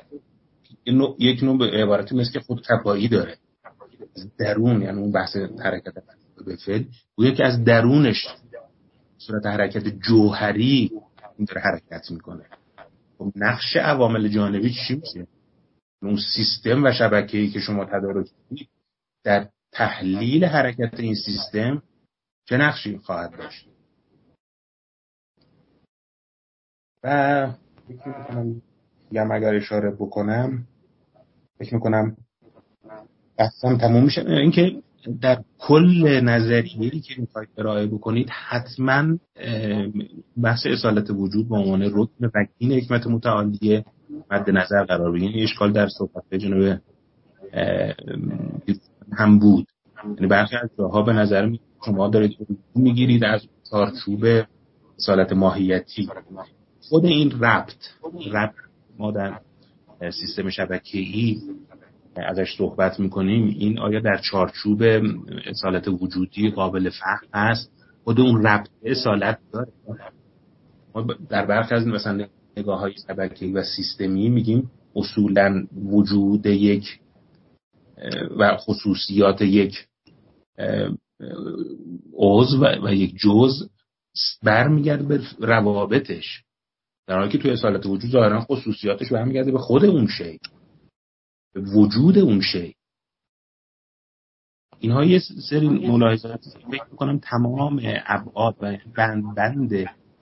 یک نوع به عبارتی مثل که خودکفایی داره از درون، یعنی اون بحث حرکت به فعل گویا که از درونش صورت حرکت جوهری این داره حرکت میکنه. خب نقش عوامل جانبی چی میشه؟ اون سیستم و شبکه‌ای که شما تدارک کنید در تحلیل حرکت این سیستم چه نقشی خواهد داشت؟ و فکر میکنم اگر اشاره بکنم فکر میکنم بحثم تموم میشه. اینکه در کل نظریه‌ای که میخواید ارائه بکنید حتما بحث اصالت وجود به عنوان رکن رکین حکمت متعالیه مد نظر قرار بگیرید. این اشکال در صحبت جناب هم بود. یعنی برخی از جاها به نظر شما دارید میگیرید از چارچوب اصالت ماهیتی. خود این ربط ما در سیستم شبکه‌ای ازش صحبت میکنیم، این آیا در چارچوب اصالت وجودی قابل فهم هست؟ خود اون ربط اصالت داره؟ ما در برخی از مثلا نگاه‌های شبکه‌ای و سیستمی میگیم اصولاً وجود یک و خصوصیات یک عضو و یک جزء برمیگرده به روابطش، در حالی که توی اصالت وجود ظاهراً خصوصیاتش برمیگرده به خود اون شی، به وجود اون شی. اینها یه سری ملاحظات فکر می‌کنم تمام ابعاد و بند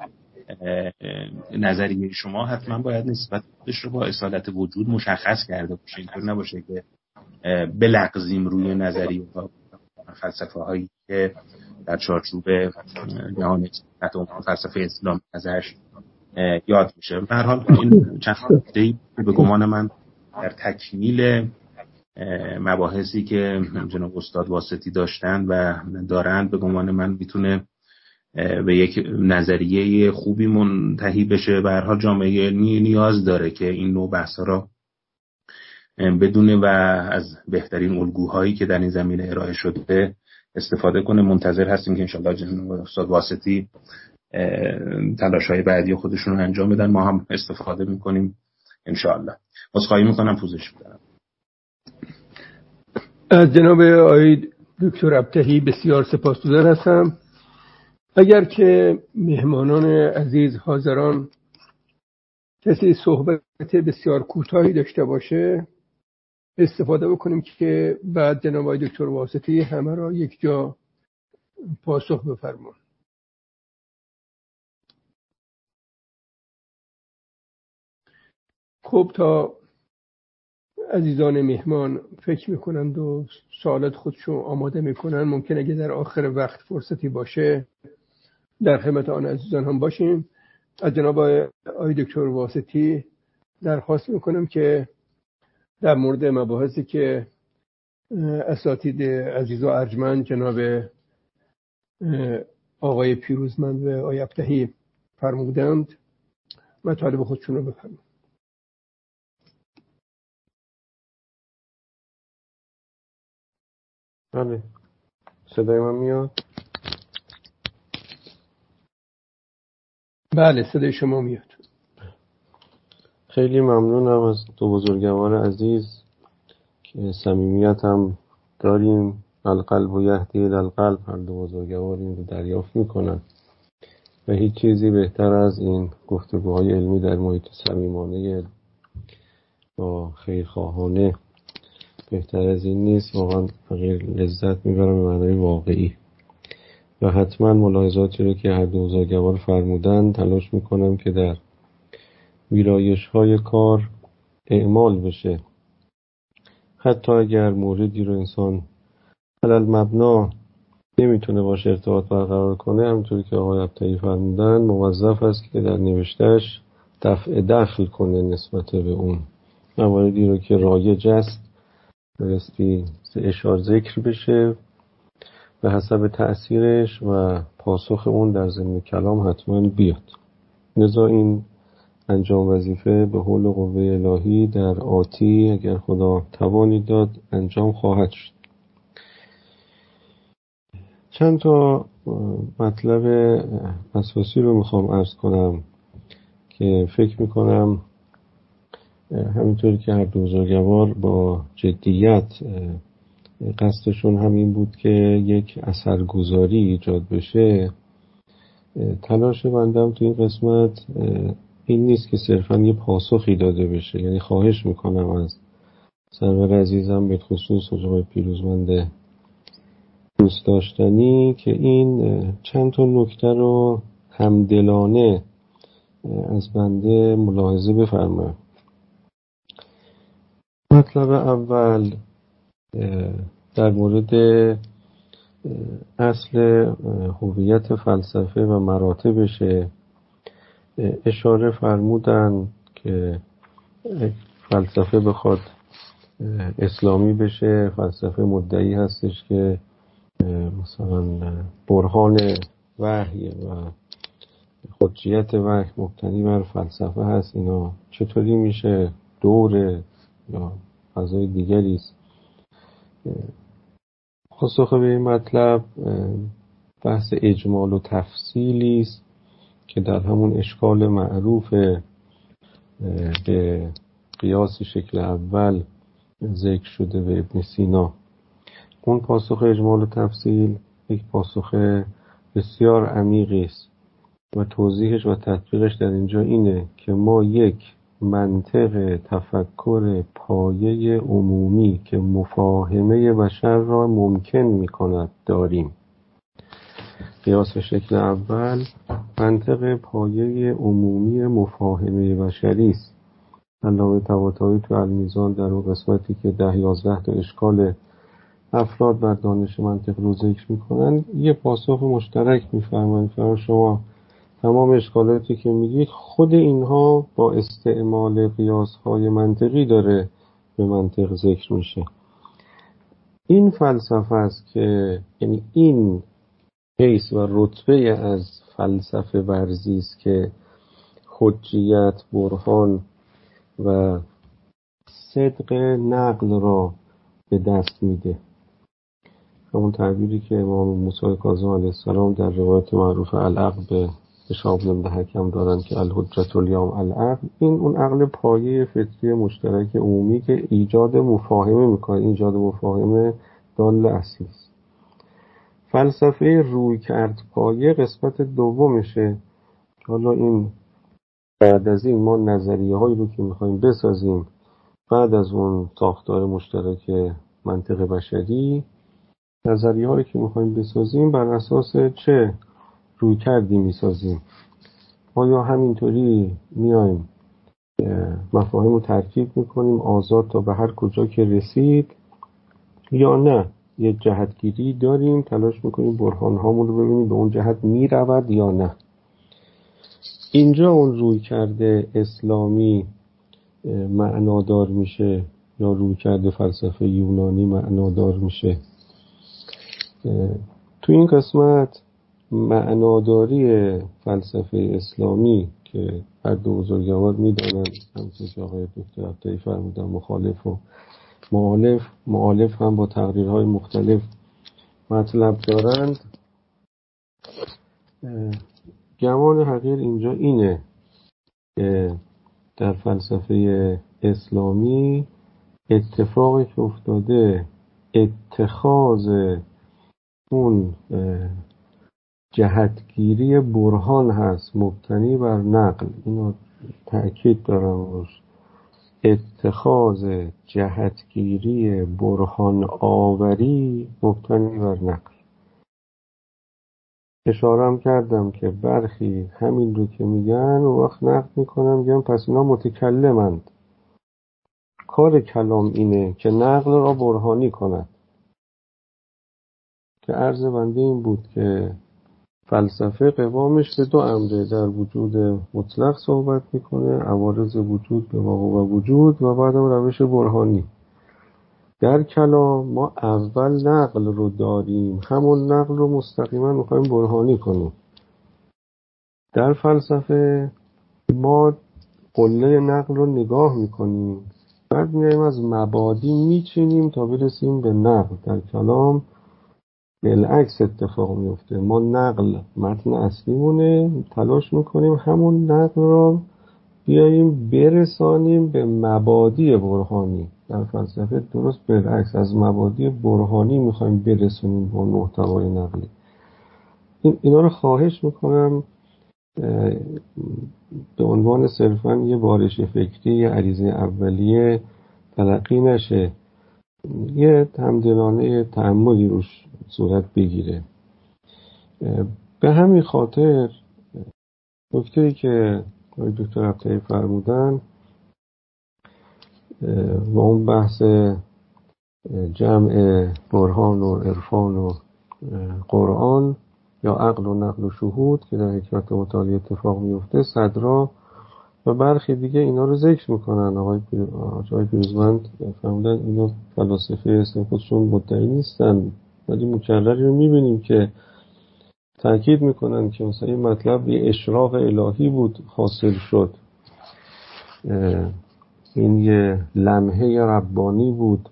نظریه شما حتما باید نسبت خودش رو با اصالت وجود مشخص کرده باشه. اینطور نباشه که بلغزیم روی نظریه ها فلسفه هایی که در چارچوب جهان فلسفه اسلام ازش یاد میشه. به هر حال این چند نکته‌ای به گمان من در تکمیل مباحثی که جناب استاد واسطی داشتن و دارند به گمان من میتونه به یک نظریه خوبی منتهی بشه. به هر حال جامعه علمی نیاز داره که این نوع بحثا را بدونه و از بهترین الگوهایی که در این زمینه ارائه شده استفاده کنه. منتظر هستیم که انشالله جناب استاد واسطی تلاش‌های بعدی خودشون رو انجام بدن، ما هم استفاده میکنیم انشالله. عذرخواهی میکنم پوزش میدم. از جناب آقای دکتر ابتهی بسیار سپاسگزار هستم. اگر که مهمانان عزیز حاضران کسی صحبت بسیار کوتاهی داشته باشه استفاده بکنیم که بعد جناب آقای دکتر واسطی همه را یک جا پاسخ بفرمان. خب تا عزیزان مهمان فکر میکنند و سوالات خودشون آماده میکنن، ممکن اگه در آخر وقت فرصتی باشه در خدمت آن عزیزان هم باشیم. از جناب آقای دکتر واسطی درخواست میکنم که در مورد مباحثی که اساتید عزیز و ارجمند جناب آقای پیروزمند و آقای ابتهی فرمودند مطالب خودشون رو بفرمایید. بله، صدای من میاد؟ بله، صدای شما میاد. خیلی ممنونم از دو بزرگوار عزیز که صمیمیت هم داریم. القلب و یهدی الالقلب، هر دو بزرگوار این رو دریافت میکنن و هیچ چیزی بهتر از این گفتگوهای علمی در محیط صمیمانه با خیرخواهانه بهتر از این نیست. واقعا غیر لذت میبرم به معنای واقعی و حتما ملاحظاتی رو که هر دو بزرگوار فرمودن تلاش میکنم که در ویرایش های کار اعمال بشه. حتی اگر موردی رو انسان علل مبنا نمیتونه باش ارتباط برقرار کنه، همونطوری که آقای ابتهی فرمودن موظف است که در نوشتهش دفع دخل کنه نسبت به اون مواردی رو که رایج است بایستی اشار ذکر بشه به حسب تأثیرش و پاسخ اون در ضمن کلام حتما بیاد. لذا این انجام وظیفه به حول و قوه الهی در آتی اگر خدا توانی داد انجام خواهد شد. چند تا مطلب اساسی رو میخوام عرض کنم که فکر میکنم همینطوری که هر دو بزرگوار با جدیت قصدشون همین بود که یک اثرگذاری ایجاد بشه. تلاش بندم تو این قسمت این نیست که صرفا یه پاسخی داده بشه، یعنی خواهش میکنم از سرور عزیزم به خصوص حضور پیروزمند دوست داشتنی که این چند تا نکته رو همدلانه از بنده ملاحظه بفرمایید. مطلب اول در مورد اصل هویت فلسفه و مراتبشه. اشاره فرمودن که فلسفه بخواد اسلامی بشه، فلسفه مدعی هستش که مثلا برهان وحی و حجیت وحی مبتنی بر فلسفه هست. اینا چطوری میشه؟ دوره یا فضای دیگری است. پاسخ به این مطلب بحث اجمال و تفصیلی است که در همون اشکال معروف به قیاس شکل اول ذکر شده به ابن سینا. اون پاسخ اجمال و تفصیل یک پاسخ بسیار عمیقی است و توضیحش و تطبیقش در اینجا اینه که ما یک منطق تفکر پایه عمومی که مفاهمه بشر را ممکن می‌کند داریم. قیاس شکل اول منطق پایه عمومی مفاهمه بشری است. علامه طباطبایی تو المیزان در اون قسمتی که 10-11 تا اشکال افراد بر دانش منطق رو ذکر میکنن یه پاسخ مشترک میفرمایند. شما تمام اشکالاتی که میگید خود اینها با استعمال قیاس‌های منطقی داره به منطق ذکر میشه. این فلسفه است که یعنی این حیث و رتبه از فلسفه ورزی است که حجیت، برهان و صدق نقل را به دست میده. همون تعبیری که امام موسی کاظم علیه السلام در روایت معروف العقل به شهاب بن حکم دارن که الحجة الیوم العقل، این اون عقل پایه فطری مشترک عمومی که ایجاد مفاهمه میکنه. ایجاد مفاهمه دال اصلی است. فلسفه رویکرد پایه قسمت دومشه. حالا این بعد از این ما نظریه هایی رو که میخوایم بسازیم بعد از اون ساختار مشترک منطق بشری، نظریه هایی که میخوایم بسازیم بر اساس چه رویکردی میسازیم؟ آیا همینطوری میایم مفاهیم رو ترکیب میکنیم آزاد تا به هر کجا که رسید، یا نه یه جهتگیری داریم تلاش میکنیم برهان هامون رو ببینیم به اون جهت میرود یا نه؟ اینجا اون رویکرد اسلامی معنادار میشه یا رویکرد فلسفه یونانی معنادار میشه؟ تو این قسمت معناداری فلسفه اسلامی که هر دو بزرگوار میدانن، همونطور که آقای دکتر عبدی فرمودن مخالف و معالف هم با تقریرهای مختلف مطلب دارند، گمان حقیر اینجا اینه که در فلسفه اسلامی اتفاقی که افتاده اتخاذ اون جهتگیری برهان هست مبتنی بر نقل. اینو تأکید دارم روش. اتخاذ جهتگیری برهان آوری مبتنی بر نقل. اشارم کردم که برخی همین رو که میگن و وقت نقل میکنم میگم پس اینا متکلمند. کار کلام اینه که نقل را برهانی کند. که عرض بنده این بود که فلسفه قوامش به دو امره در وجود مطلق صحبت میکنه، عوارض وجود به واقع وجود و بعدم روش برهانی. در کلام ما اول نقل رو داریم، همون نقل رو مستقیما میخوایم برهانی کنیم. در فلسفه ما قله نقل رو نگاه میکنیم، بعد میایم از مبادی میچینیم تا برسیم به نقل. در کلام بالعکس اتفاق میفته. ما نقل متن اصلیمونه، تلاش میکنیم همون نقل رو بیاییم برسانیم به مبادی برهانی. در فلسفه درست بالعکس، از مبادی برهانی میخوایم برسونیم به محتوای نقلی. اینا رو خواهش میکنم به عنوان صرفاً یه بارش فکری، یه عریضه اولیه تلقی نشه، یه همدلانه تأملی روش صورت بگیره. به همین خاطر نکته‌ای که دکتر عبدی فرمودن و اون بحث جمع برهان و عرفان و قرآن یا عقل و نقل و شهود که در حکمت مطالعه اتفاق میفته، صدرا و برخی دیگه اینا رو ذکر میکنن. آقای پیروزمند فرمودن اینا فلاسفه اسم خودشون مدعی نیستن، ولی مکرری رو میبینیم که تأکید میکنن که مثلا این مطلب یه اشراق الهی بود حاصل شد، این یه لمحه ربانی بود.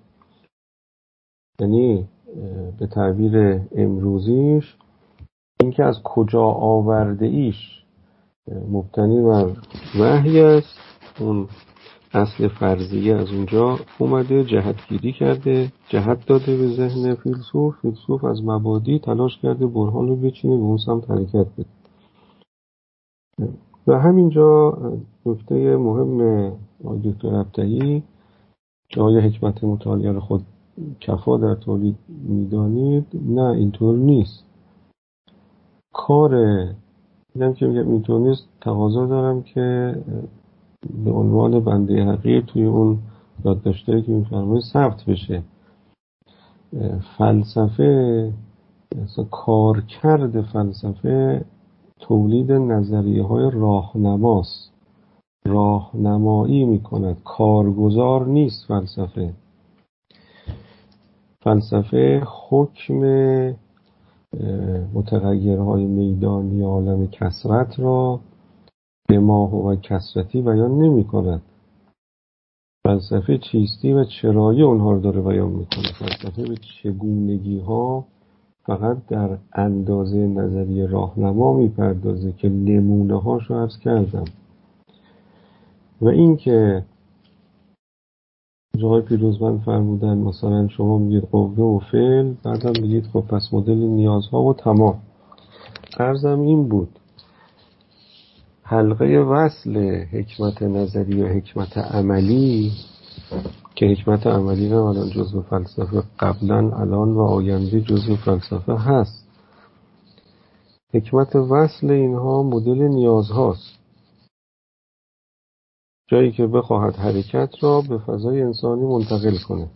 یعنی به تعبیر امروزیش این که از کجا آورده ایش مبتنی بر وحی است، اون اصل فرضیه از اونجا اومده، جهتگیری کرده، جهت داده به ذهن فیلسوف از مبادی تلاش کرده برهان رو بچینه به اون سمت حرکت بده. و همینجا نکته مهم دکتر عبدی که آیا حکمت مطالعه رو خود کفا در تولید میدانید؟ نه، اینطور نیست. دیدم که میگم اینطور نیست، تقاضا دارم که به عنوان بنده حقیر توی اون یادداشتایی که میفرمایید ثبت بشه. فلسفه کارکرد فلسفه تولید نظریه های راهنماست، راهنمایی میکند، کارگزار نیست. فلسفه حکم متغیرهای میدانی عالم کثرت را به ما هو کثرتی بیان نمی کند. فلسفه چیستی و چرایی اونها رو داره بیان میکنه. فلسفه به چگونگی ها فقط در اندازه نظریه راهنما میپردازه که نمونه هاشو عرض کردم. و این که جای پیروزمند فرمودن مثلا شما میگید قوه و فعل، بعدم میگید خب پس مدل نیازها و تمام. عرضم این بود حلقه وصل حکمت نظری و حکمت عملی، که حکمت عملی هم الان جزء فلسفه قبلا الان و آینده جزء فلسفه هست. حکمت وصل اینها مدل نیازهاست، جایی که بخواهد حرکت را به فضای انسانی منتقل کنه.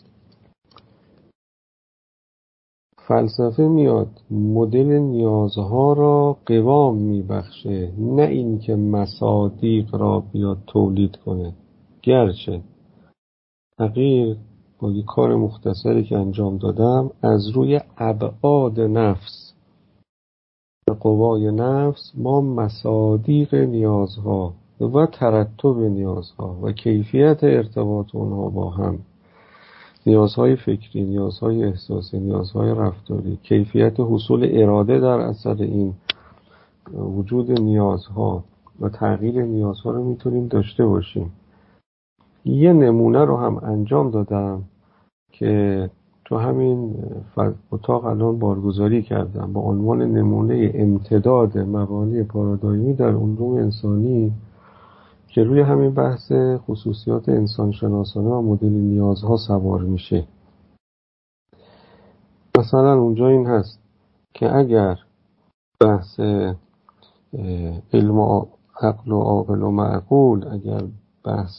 فلسفه میاد مدل نیازها را قوام میبخشه، نه این که مصادیق را بیاد تولید کنه. گرچه تغییر با یک کار مختصری که انجام دادم از روی ابعاد نفس و قوای نفس ما مصادیق نیازها و ترتب نیازها و کیفیت ارتباط اونها با هم، نیازهای فکری، نیازهای احساسی، نیازهای رفتاری، کیفیت حصول اراده در اثر این وجود نیازها و تغییر نیازها رو میتونیم داشته باشیم. یه نمونه رو هم انجام دادم که تو همین اتاق الان بارگذاری کردم با عنوان نمونه امتداد مبانی پارادایمی در علوم انسانی که روی همین بحث خصوصیات انسانشناسانه و مدل نیازها سوار میشه. مثلا اونجا این هست که اگر بحث علم و عقل و عاقل و معقول، اگر بحث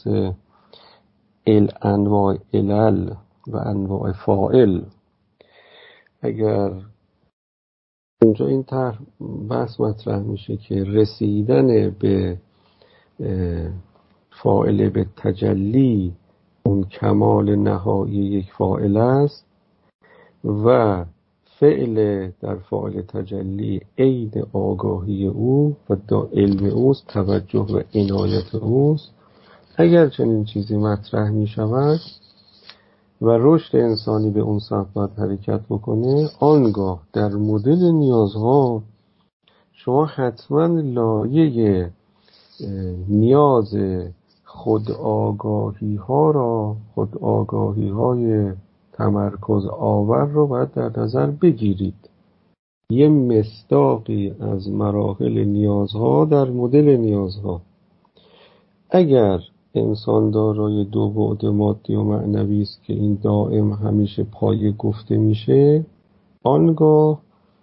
انواع علل و انواع فاعل، اگر اونجا این طرح بحث مطرح میشه که رسیدن به فاعل به تجلی اون کمال نهایی یک فاعل است و فعل در فاعل تجلی عین آگاهی او و علم اوست، توجه و عنایت اوست. اگر چنین چیزی مطرح می شود و رشد انسانی به اون سمت باید حرکت بکنه، آنگاه در مدل نیازها شما حتما لایه نیاز خودآگاهی ها را، خودآگاهی های تمرکز آور رو باید در نظر بگیرید. یه مصداقی از مراحل نیازها در مدل نیازها. اگر انسان دارای دو بعد مادی و معنوی است که این دائم همیشه پایه گفته میشه، آنگاه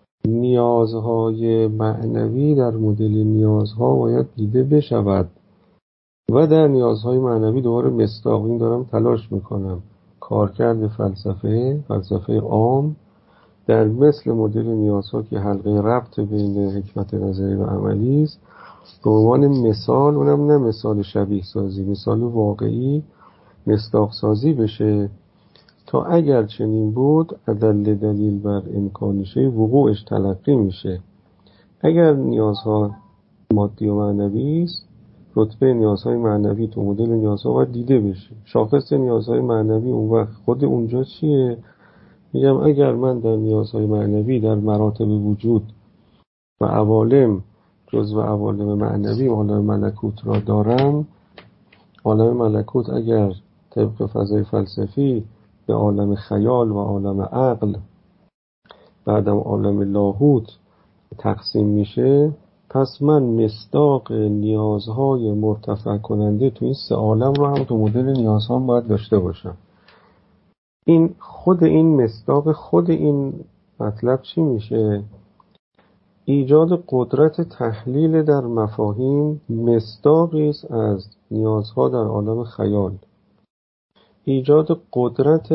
نیازهای معنوی در مدل نیازها باید دیده بشود و در نیازهای معنوی دوباره مصداقی دارم تلاش میکنم کارکرد فلسفه عام در مثل مدل نیازها که حلقه ربط بین حکمت نظری و عملی است به عنوان مثال، اونم نه مثال شبیه سازی، مثال واقعی مصداق سازی بشه تا اگر چنین بود دلیل بر امکانشه وقوعش تلقی میشه. اگر نیازها مادی و معنوی است، رتبه نیازهای معنوی تو مدل نیازها باید دیده بشه. شاخص نیازهای معنوی اون وقت خود اونجا چیه؟ میگم اگر من در نیازهای معنوی در مراتب وجود و عوالم جزو عوالم معنوی عالم ملکوت را دارم، عالم ملکوت اگر طبق فضای فلسفی به عالم خیال و عالم عقل بعدم عالم لاهوت تقسیم میشه، پس من مصداق نیازهای مرتفع کننده تو این سه عالم رو هم تو مدل نیازها باید داشته باشم. این خود این مصداق خود این مطلب چی میشه؟ ایجاد قدرت تحلیل در مفاهیم مصداقی است از نیازها در عالم خیال، ایجاد قدرت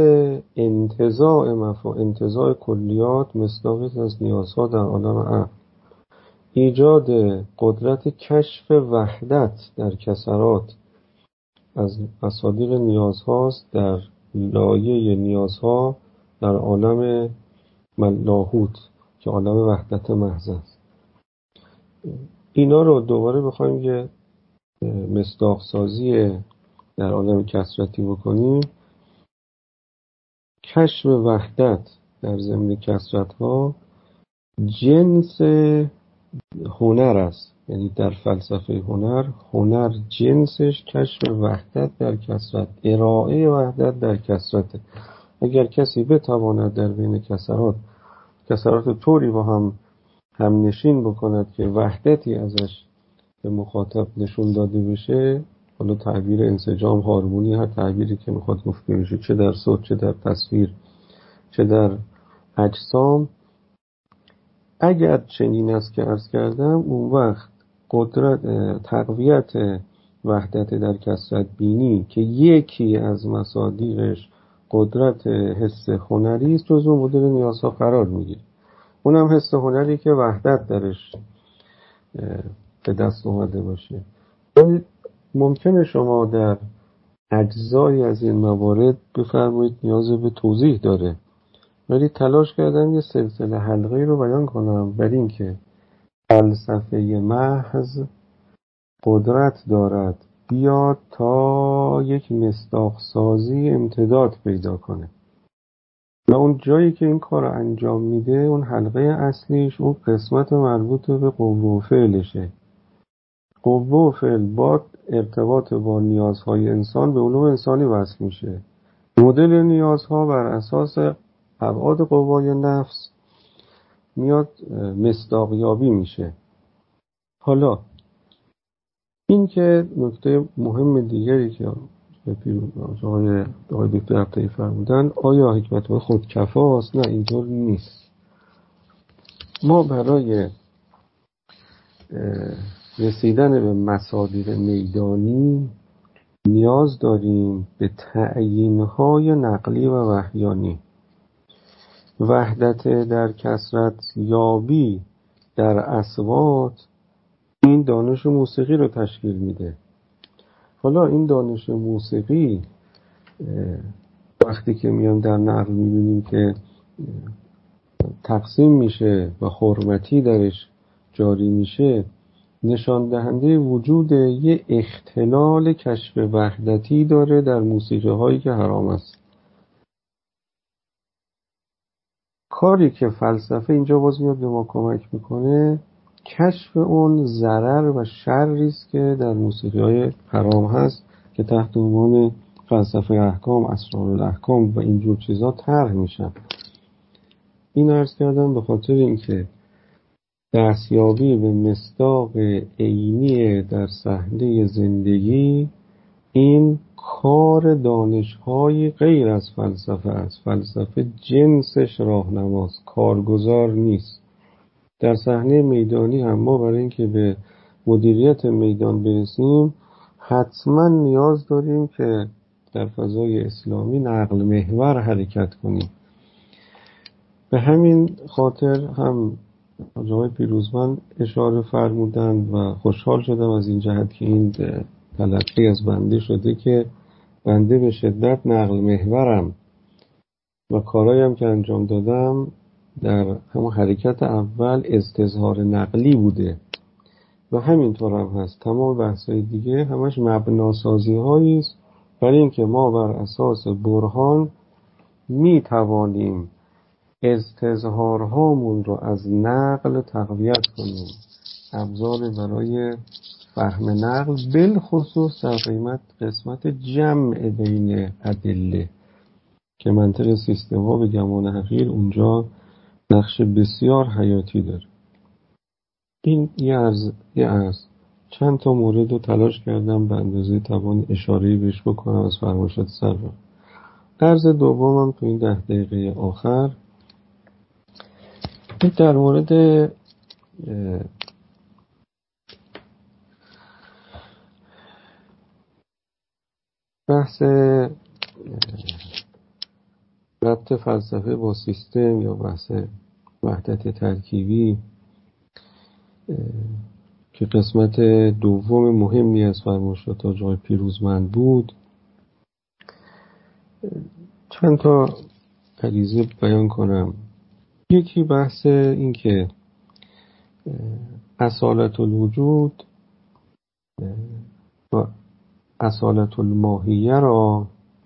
انتزاع کلیات مصداقی است از نیازها در عالم عقل، ایجاد قدرت کشف وحدت در کسرات از مصادیق نیازهاست در لایه نیازها در عالم لاهوت که عالم وحدت محض است. اینا رو دوباره بخوایم یه مصداق سازی در عالم کثرتی بکنیم، کشف وحدت در ضمن کثرت‌ها جنس هنر است. یعنی در فلسفه هنر جنسش کشف وحدت در کثرت، ارائه وحدت در کثرت. اگر کسی بتواند در بین کثرات طوری با هم نشین بکند که وحدتی ازش به مخاطب نشون داده بشه، حالا تعبیر انسجام، هارمونی، هر تعبیری که میخواد گفته بشه، چه در صوت، چه در تصویر، چه در اجسام، اگر چنین است که عرض کردم، اون وقت قدرت تقویت وحدت در کثرت بینی که یکی از مصادیقش قدرت حس هنری است، جزو مدل نیازها قرار میگیره. اونم حس هنری که وحدت درش به دست اومده باشه. ممکنه شما در اجزای از این موارد بفرمایید نیاز به توضیح داره، ولی تلاش کردم یه سلسله حلقه‌ای رو بیان کنم بر این که فلسفه محض قدرت دارد بیاد تا یک مصداق سازی امتداد پیدا کنه و اون جایی که این کار رو انجام میده، اون حلقه اصلیش اون قسمت مربوط به قوه و فعلشه. قوه و فعل با ارتباط با نیازهای انسان به علوم انسانی وصل میشه. مدل نیازها بر اساس ابعاد قوای نفس میاد مصداقیابی میشه. حالا این که نکته مهم دیگری که آقای دکتر عبدی فرمودن، آیا حکمت خودکفاست؟ نه، اینطور نیست. ما برای رسیدن به مصادیق میدانی نیاز داریم به تعیین‌های نقلی و وحیانی. وحدت در کثرت یابی در اصوات این دانش موسیقی رو تشکیل میده. حالا این دانش موسیقی وقتی که میان در نقل میبینیم که تقسیم میشه و حرمتی درش جاری میشه، نشان دهنده وجود یه اختلال کشف وحدتی داره در موسیقی هایی که حرام است. کاری که فلسفه اینجا باز میاد به ما کمک میکنه، کشف اون ضرر و شری است که در موسیقی های حرام هست که تحت عنوان فلسفه احکام، اسرارالاحکام و اینجور چیزا طرح میشن. این عرض کردم به خاطر اینکه دستیابی به مصداق عینی در صحنه زندگی این کار دانش‌های غیر از فلسفه است. فلسفه جنسش راهنماست، کارگزار نیست. در صحنه میدانی هم ما برای اینکه به مدیریت میدان برسیم حتما نیاز داریم که در فضای اسلامی نقل محور حرکت کنیم. به همین خاطر هم آقای پیروزمند اشاره فرمودند و خوشحال شدم از این جهت که این تلقی از بنده شده که بنده به شدت نقل محورم و کارایم که انجام دادم در همون حرکت اول استظهار نقلی بوده و همینطور هم هست. تمام بحث‌های دیگه همش مبناسازی هایی است برای اینکه ما بر اساس برهان می توانیم استظهارهامون رو از نقل تقویت کنیم، ابزار برای فهم نقل، بالخصوص در قسمت جمع بین ادله که منطق سیستما به گمان حقیر اونجا نقش بسیار حیاتی داره. این یه از چند تا مورد رو تلاش کردم به اندازه توان اشاره‌ای بهش بکنم از فرمایشات سرور. عرض دومم تو این 10 دقیقه آخر در مورد بحث ربط فلسفه با سیستم یا بحث وحدت ترکیبی که قسمت دوم مهمی از فرمایشات آقای پیروزمند بود، چند تا غریزه بیان کنم. یکی بحث این که اصالت الوجود و اصالت الماهیه را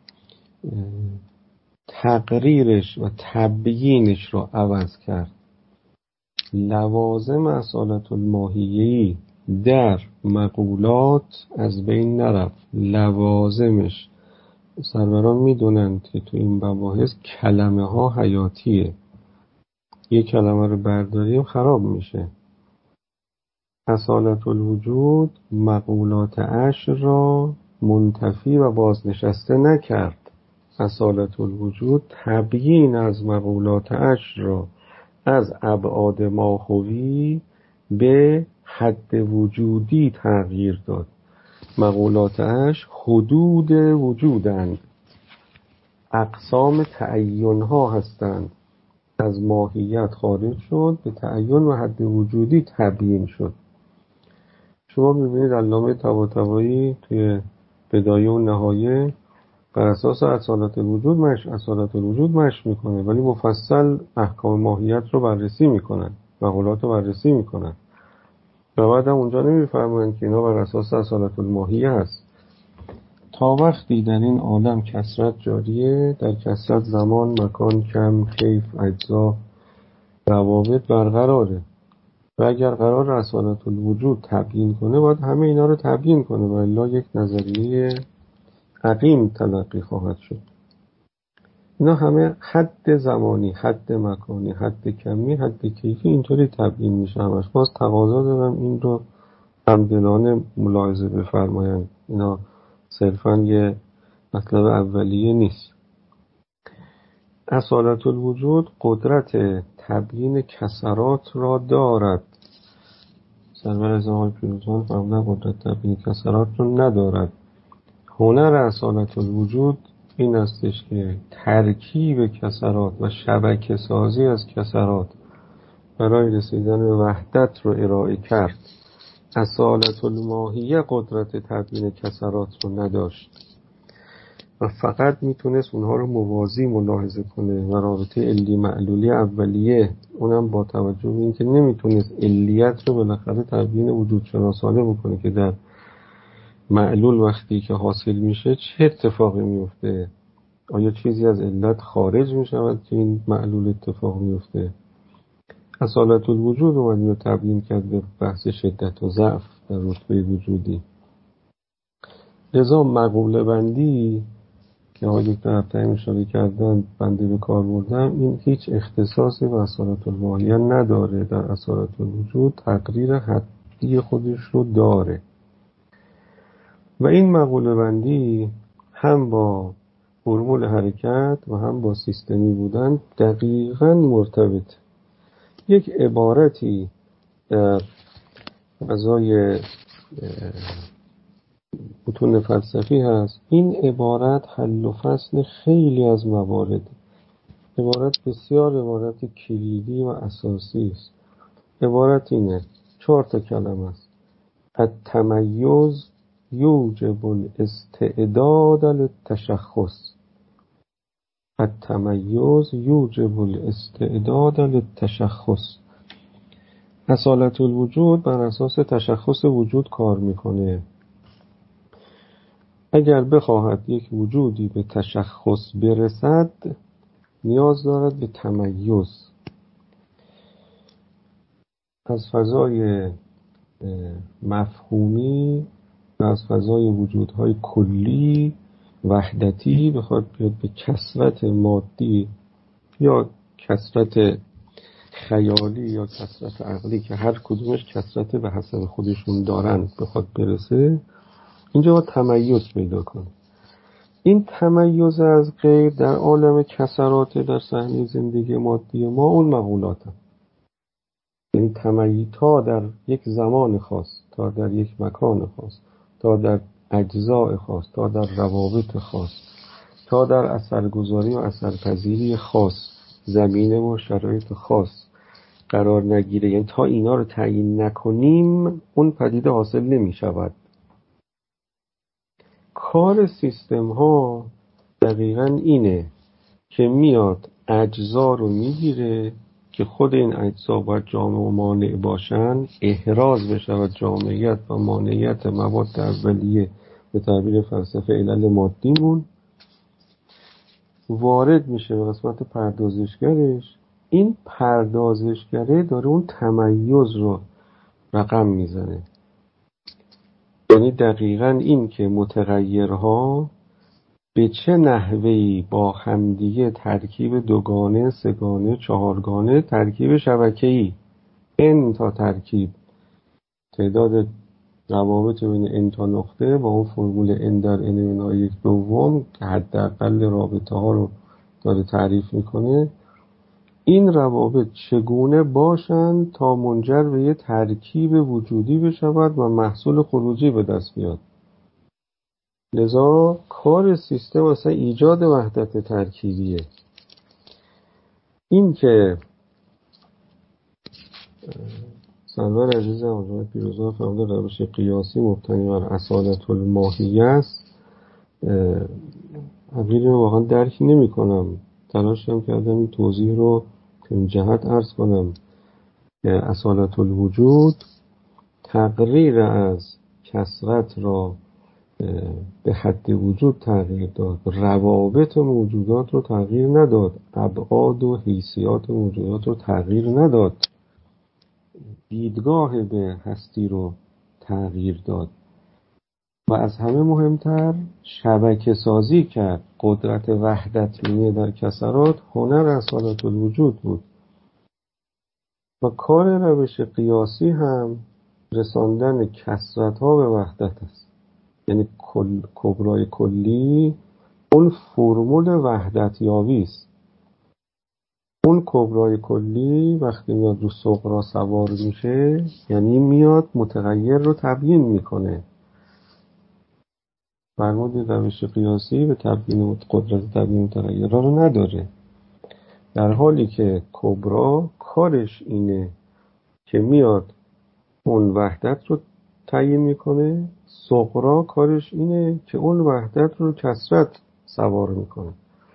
تقریرش و تبیینش را عوض کرد. لوازم اصالت الماهیه‌ای در مقولات از بین نرفت. لوازمش سروران میدونند که تو این مباحث کلمه ها حیاتیه. یک کلمه رو برداریم خراب میشه. اصالت الوجود مقولات عشر را منتفی و بازنشسته نکرد. اصالت الوجود تبیین از مقولات عشر را از ابعاد ماهوی به حد وجودی تغییر داد. مقولات عشر حدود وجودند، اقسام تعین ها هستند. از ماهیت خارج شد، به تعین و حد وجودی تبیین شد. شما می‌بینید علامه طباطبایی توی بدایه و نهایه بر اساس اصالت الوجود مشق میکنه، ولی مفصل احکام ماهیت رو بررسی میکنن، مقولات رو بررسی میکنن و بعد هم اونجا نمیفرمایند که اینا بر اساس اصالت الماهیه هست. تا وقتی در این عالم کثرت جاریه، در کثرت زمان، مکان، کم، کیف، اجزا، روابط برقراره و اگر قرار اصالت الوجود تبیین کنه باید همه اینا رو تبیین کنه و الا یک نظریه عقیم تلقی خواهد شد. اینا همه حد زمانی، حد مکانی، حد کمی، حد کیفی اینطوری تبیین میشه همش. باز تقاضا دارم این رو همدلانه ملاحظه بفرمایند. اینا صرفاً یه مطلب اولیه نیست. اصالت الوجود قدرت تبیین کسرات را دارد. سرور اعظم آقای پیروزمند فرمودن قدرت تبیین کسرات را ندارد. هنر اصالت الوجود این استش که ترکیب کسرات و شبکه سازی از کسرات برای رسیدن به وحدت رو ارائه کرد. اصالت الماهیه قدرت تبیین کسرات رو نداشت و فقط میتونست اونها رو موازی ملاحظه کنه و رابطه علی معلولی اولیه، اونم با توجه به اینکه نمیتونست علیت رو بالاخره تبیین وجود شناسانه بکنه که در معلول وقتی که حاصل میشه چه اتفاقی میفته، آیا چیزی از علت خارج میشود که این معلول اتفاق میفته. اصالت الوجود اومد اینو تبیین کرد به بحث شدت و ضعف در رتبه وجودی. لذا مقوله بندی که آقای دکتر ابطحی اشاره کردن بنده به کار بردم، این هیچ اختصاصی به اصالت الماهیه نداره. در اصالت الوجود تقریر حدی خودش رو داره و این مقوله بندی هم با فرمول حرکت و هم با سیستمی بودن دقیقاً مرتبط. یک عبارتی در فضای متون فلسفی هست، این عبارت حل و فصل خیلی از موارد. عبارت بسیار عبارت کلیدی و اساسی است. عبارت اینه، 4 کلمه است: التمیز یوجب الاستعداد للتشخص. التمیز یوجب الاستعداد للتشخص. اصالت الوجود بر اساس تشخص وجود کار میکنه. اگر بخواهد یک وجودی به تشخص برسد نیاز دارد به تمیز. از فضای مفهومی و از فضای وجودهای کلی وحدتی بخواد بیاد به کثرت مادی یا کثرت خیالی یا کثرت عقلی که هر کدومش کثرت به حسب خودشون دارن بخواد برسه، اینجا باید تمیز پیدا کنه. این تمیز از غیر در عالم کسرات در صحنه زندگی مادی ما اون مقولات هم. یعنی تمیز تا در یک زمان خاص، تا در یک مکان خاص، تا در اجزاء خاص، تا در روابط خاص، تا در اثرگذاری و اثرپذیری خاص، زمینه و شرایط خاص قرار نگیره، یعنی تا اینا رو تعیین نکنیم اون پدیده حاصل نمی شود. کار سیستم ها دقیقاً اینه که میاد اجزا رو میگیره که خود این اجزا باید جامع و مانع باشن، احراز بشود جامعیت و مانعیت مواد اولیه به تعبیر فلسفه علل مادیمون وارد میشه به قسمت پردازشگرش. این پردازشگره داره اون تمیز رو رقم میزنه، یعنی دقیقاً این که متغیرها به چه نحوهی با همدیگه ترکیب دوگانه، سه‌گانه، چهارگانه، ترکیب شبکه‌ای n تا ترکیب، تعداد روابط بین n تا نقطه با اون فرمول n در n منهای یک دوم که حداقل رابطه ها رو داره تعریف میکنه، این روابط چگونه باشند تا منجر به یه ترکیب وجودی بشود و محصول خروجی به دست بیاد. لذا کار سیستم اصلا ایجاد وحدت ترکیبیه. این که سرور عزیزم آقای پیروزان فرموده روش قیاسی مبتنی بر اصالت الماهیه است، حقیقی رو واقعا درک نمی کنم. تلاشم کردم این توضیح رو که این جهت عرض کنم که اصالت الوجود تقریر از کثرت را به حد وجود تغییر داد، روابط موجودات رو تغییر نداد، ابعاد و حیثیات موجودات رو تغییر نداد، دیدگاه به هستی رو تغییر داد و از همه مهمتر شبکه سازی کرد. قدرت وحدت بینی در کثرات هنر اصالت الوجود بود و کار روش قیاسی هم رساندن کثرت ها به وحدت است. یعنی کبرای کلی اون فرمول وحدت یابی است. اون کبرای کلی وقتی میاد رو صغرا سوار میشه یعنی میاد متغیر رو تبیین میکنه. فرمود روش قیاسی به تبیین قدرت تبیین متغیرها رو نداره، در حالی که کبرا کارش اینه که میاد اون وحدت رو تعیین میکنه، صغرا کارش اینه که اون وحدت رو کثرت سوار میکنه.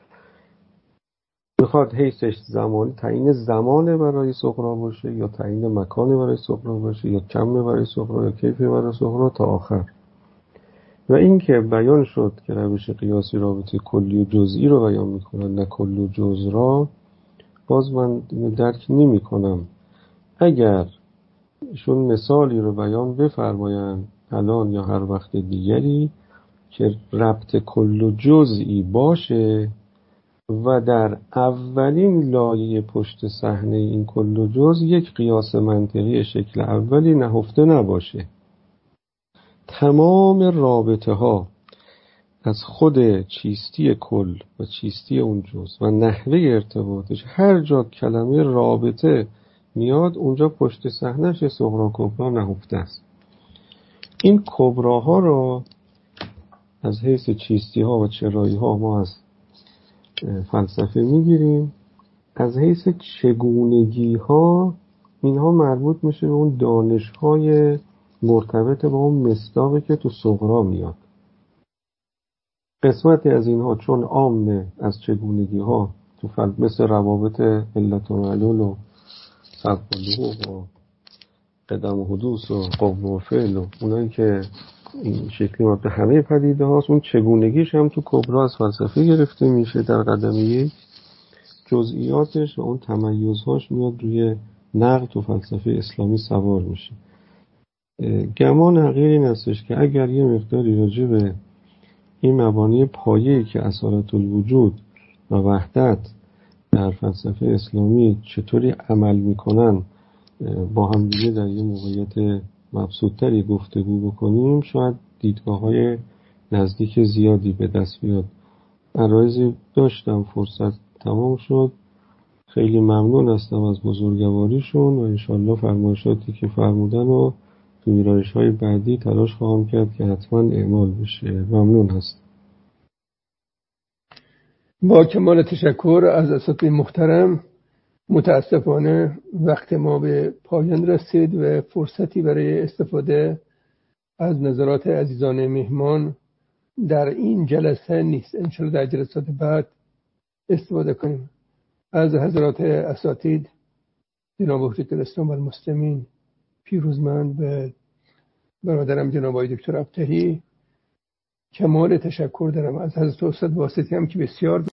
میخواد حیثش زمانی تعیین زمانه برای صغرا باشه یا تعیین مکانه برای صغرا باشه یا کمه برای صغرا یا کیفه برای صغرا تا آخر. و این که بیان شد که روش قیاسی رابطه کلی و جزئی رو بیان میکنن نه کل و جز را، باز من درک نمی کنم. اگر ایشون مثالی رو بیان بفرمایند الان یا هر وقت دیگری که ربط کل و جزئی باشه و در اولین لایه پشت صحنه این کل و جز یک قیاس منطقی شکل اولی نهفته نباشه، تمام رابطه ها از خود چیستی کل و چیستی اون جز و نحوه ارتباطش، هر جا کلمه رابطه میاد اونجا پشت صحنهش صغرا کبرا نهفته است. این کبراها رو از حیث چیستی ها و چرایی ها ما از فلسفه میگیریم، از حیث چگونگی ها اینها مربوط میشه به اون دانش های مرتبط با اون مصداقی که تو صغرا میاد. قسمتی از اینها چون عامه از چگونگی ها تو مثل روابط علت و معلول و سبب و لحوق و قدم و حدوث و قوه و فعل و اونایی که این شکلی مربوط به همه پدیده هاست، اون چگونگیش هم تو کبرا از فلسفه گرفته میشه. در قدم یک جزئیاتش و اون تمیزهاش میاد روی نقل تو فلسفه اسلامی سوار میشه. گمان حقیقی این هستش که اگر یه مقداری راجع به این مبانی پایه‌ای که اصالت الوجود و وحدت در فلسفه اسلامی چطوری عمل میکنن با هم دیگه در یه موقعیت مبسوط‌تری گفتگو بکنیم، شاید دیدگاه‌های نزدیک زیادی به دست بیاد. عرایضی داشتم، فرصت تمام شد. خیلی ممنون هستم از بزرگواریشون و انشالله فرمایشاتی که فرمودن و تو ویرایش‌های بعدی تلاش خواهم کرد که حتما اعمال بشه. ممنون هستم. با کمال تشکر از اساتید محترم. متاسفانه وقت ما به پایان رسید و فرصتی برای استفاده از نظرات عزیزان مهمان در این جلسه نیست. انشاءالله در جلسات بعد استفاده کنیم. از حضرات اساتید جناب حجت الاسلام و المسلمین پیروزمند، به برادرم جناب آقای دکتر ابطحی کمال تشکر دارم از حضرت استاد واسطی هم که بسیار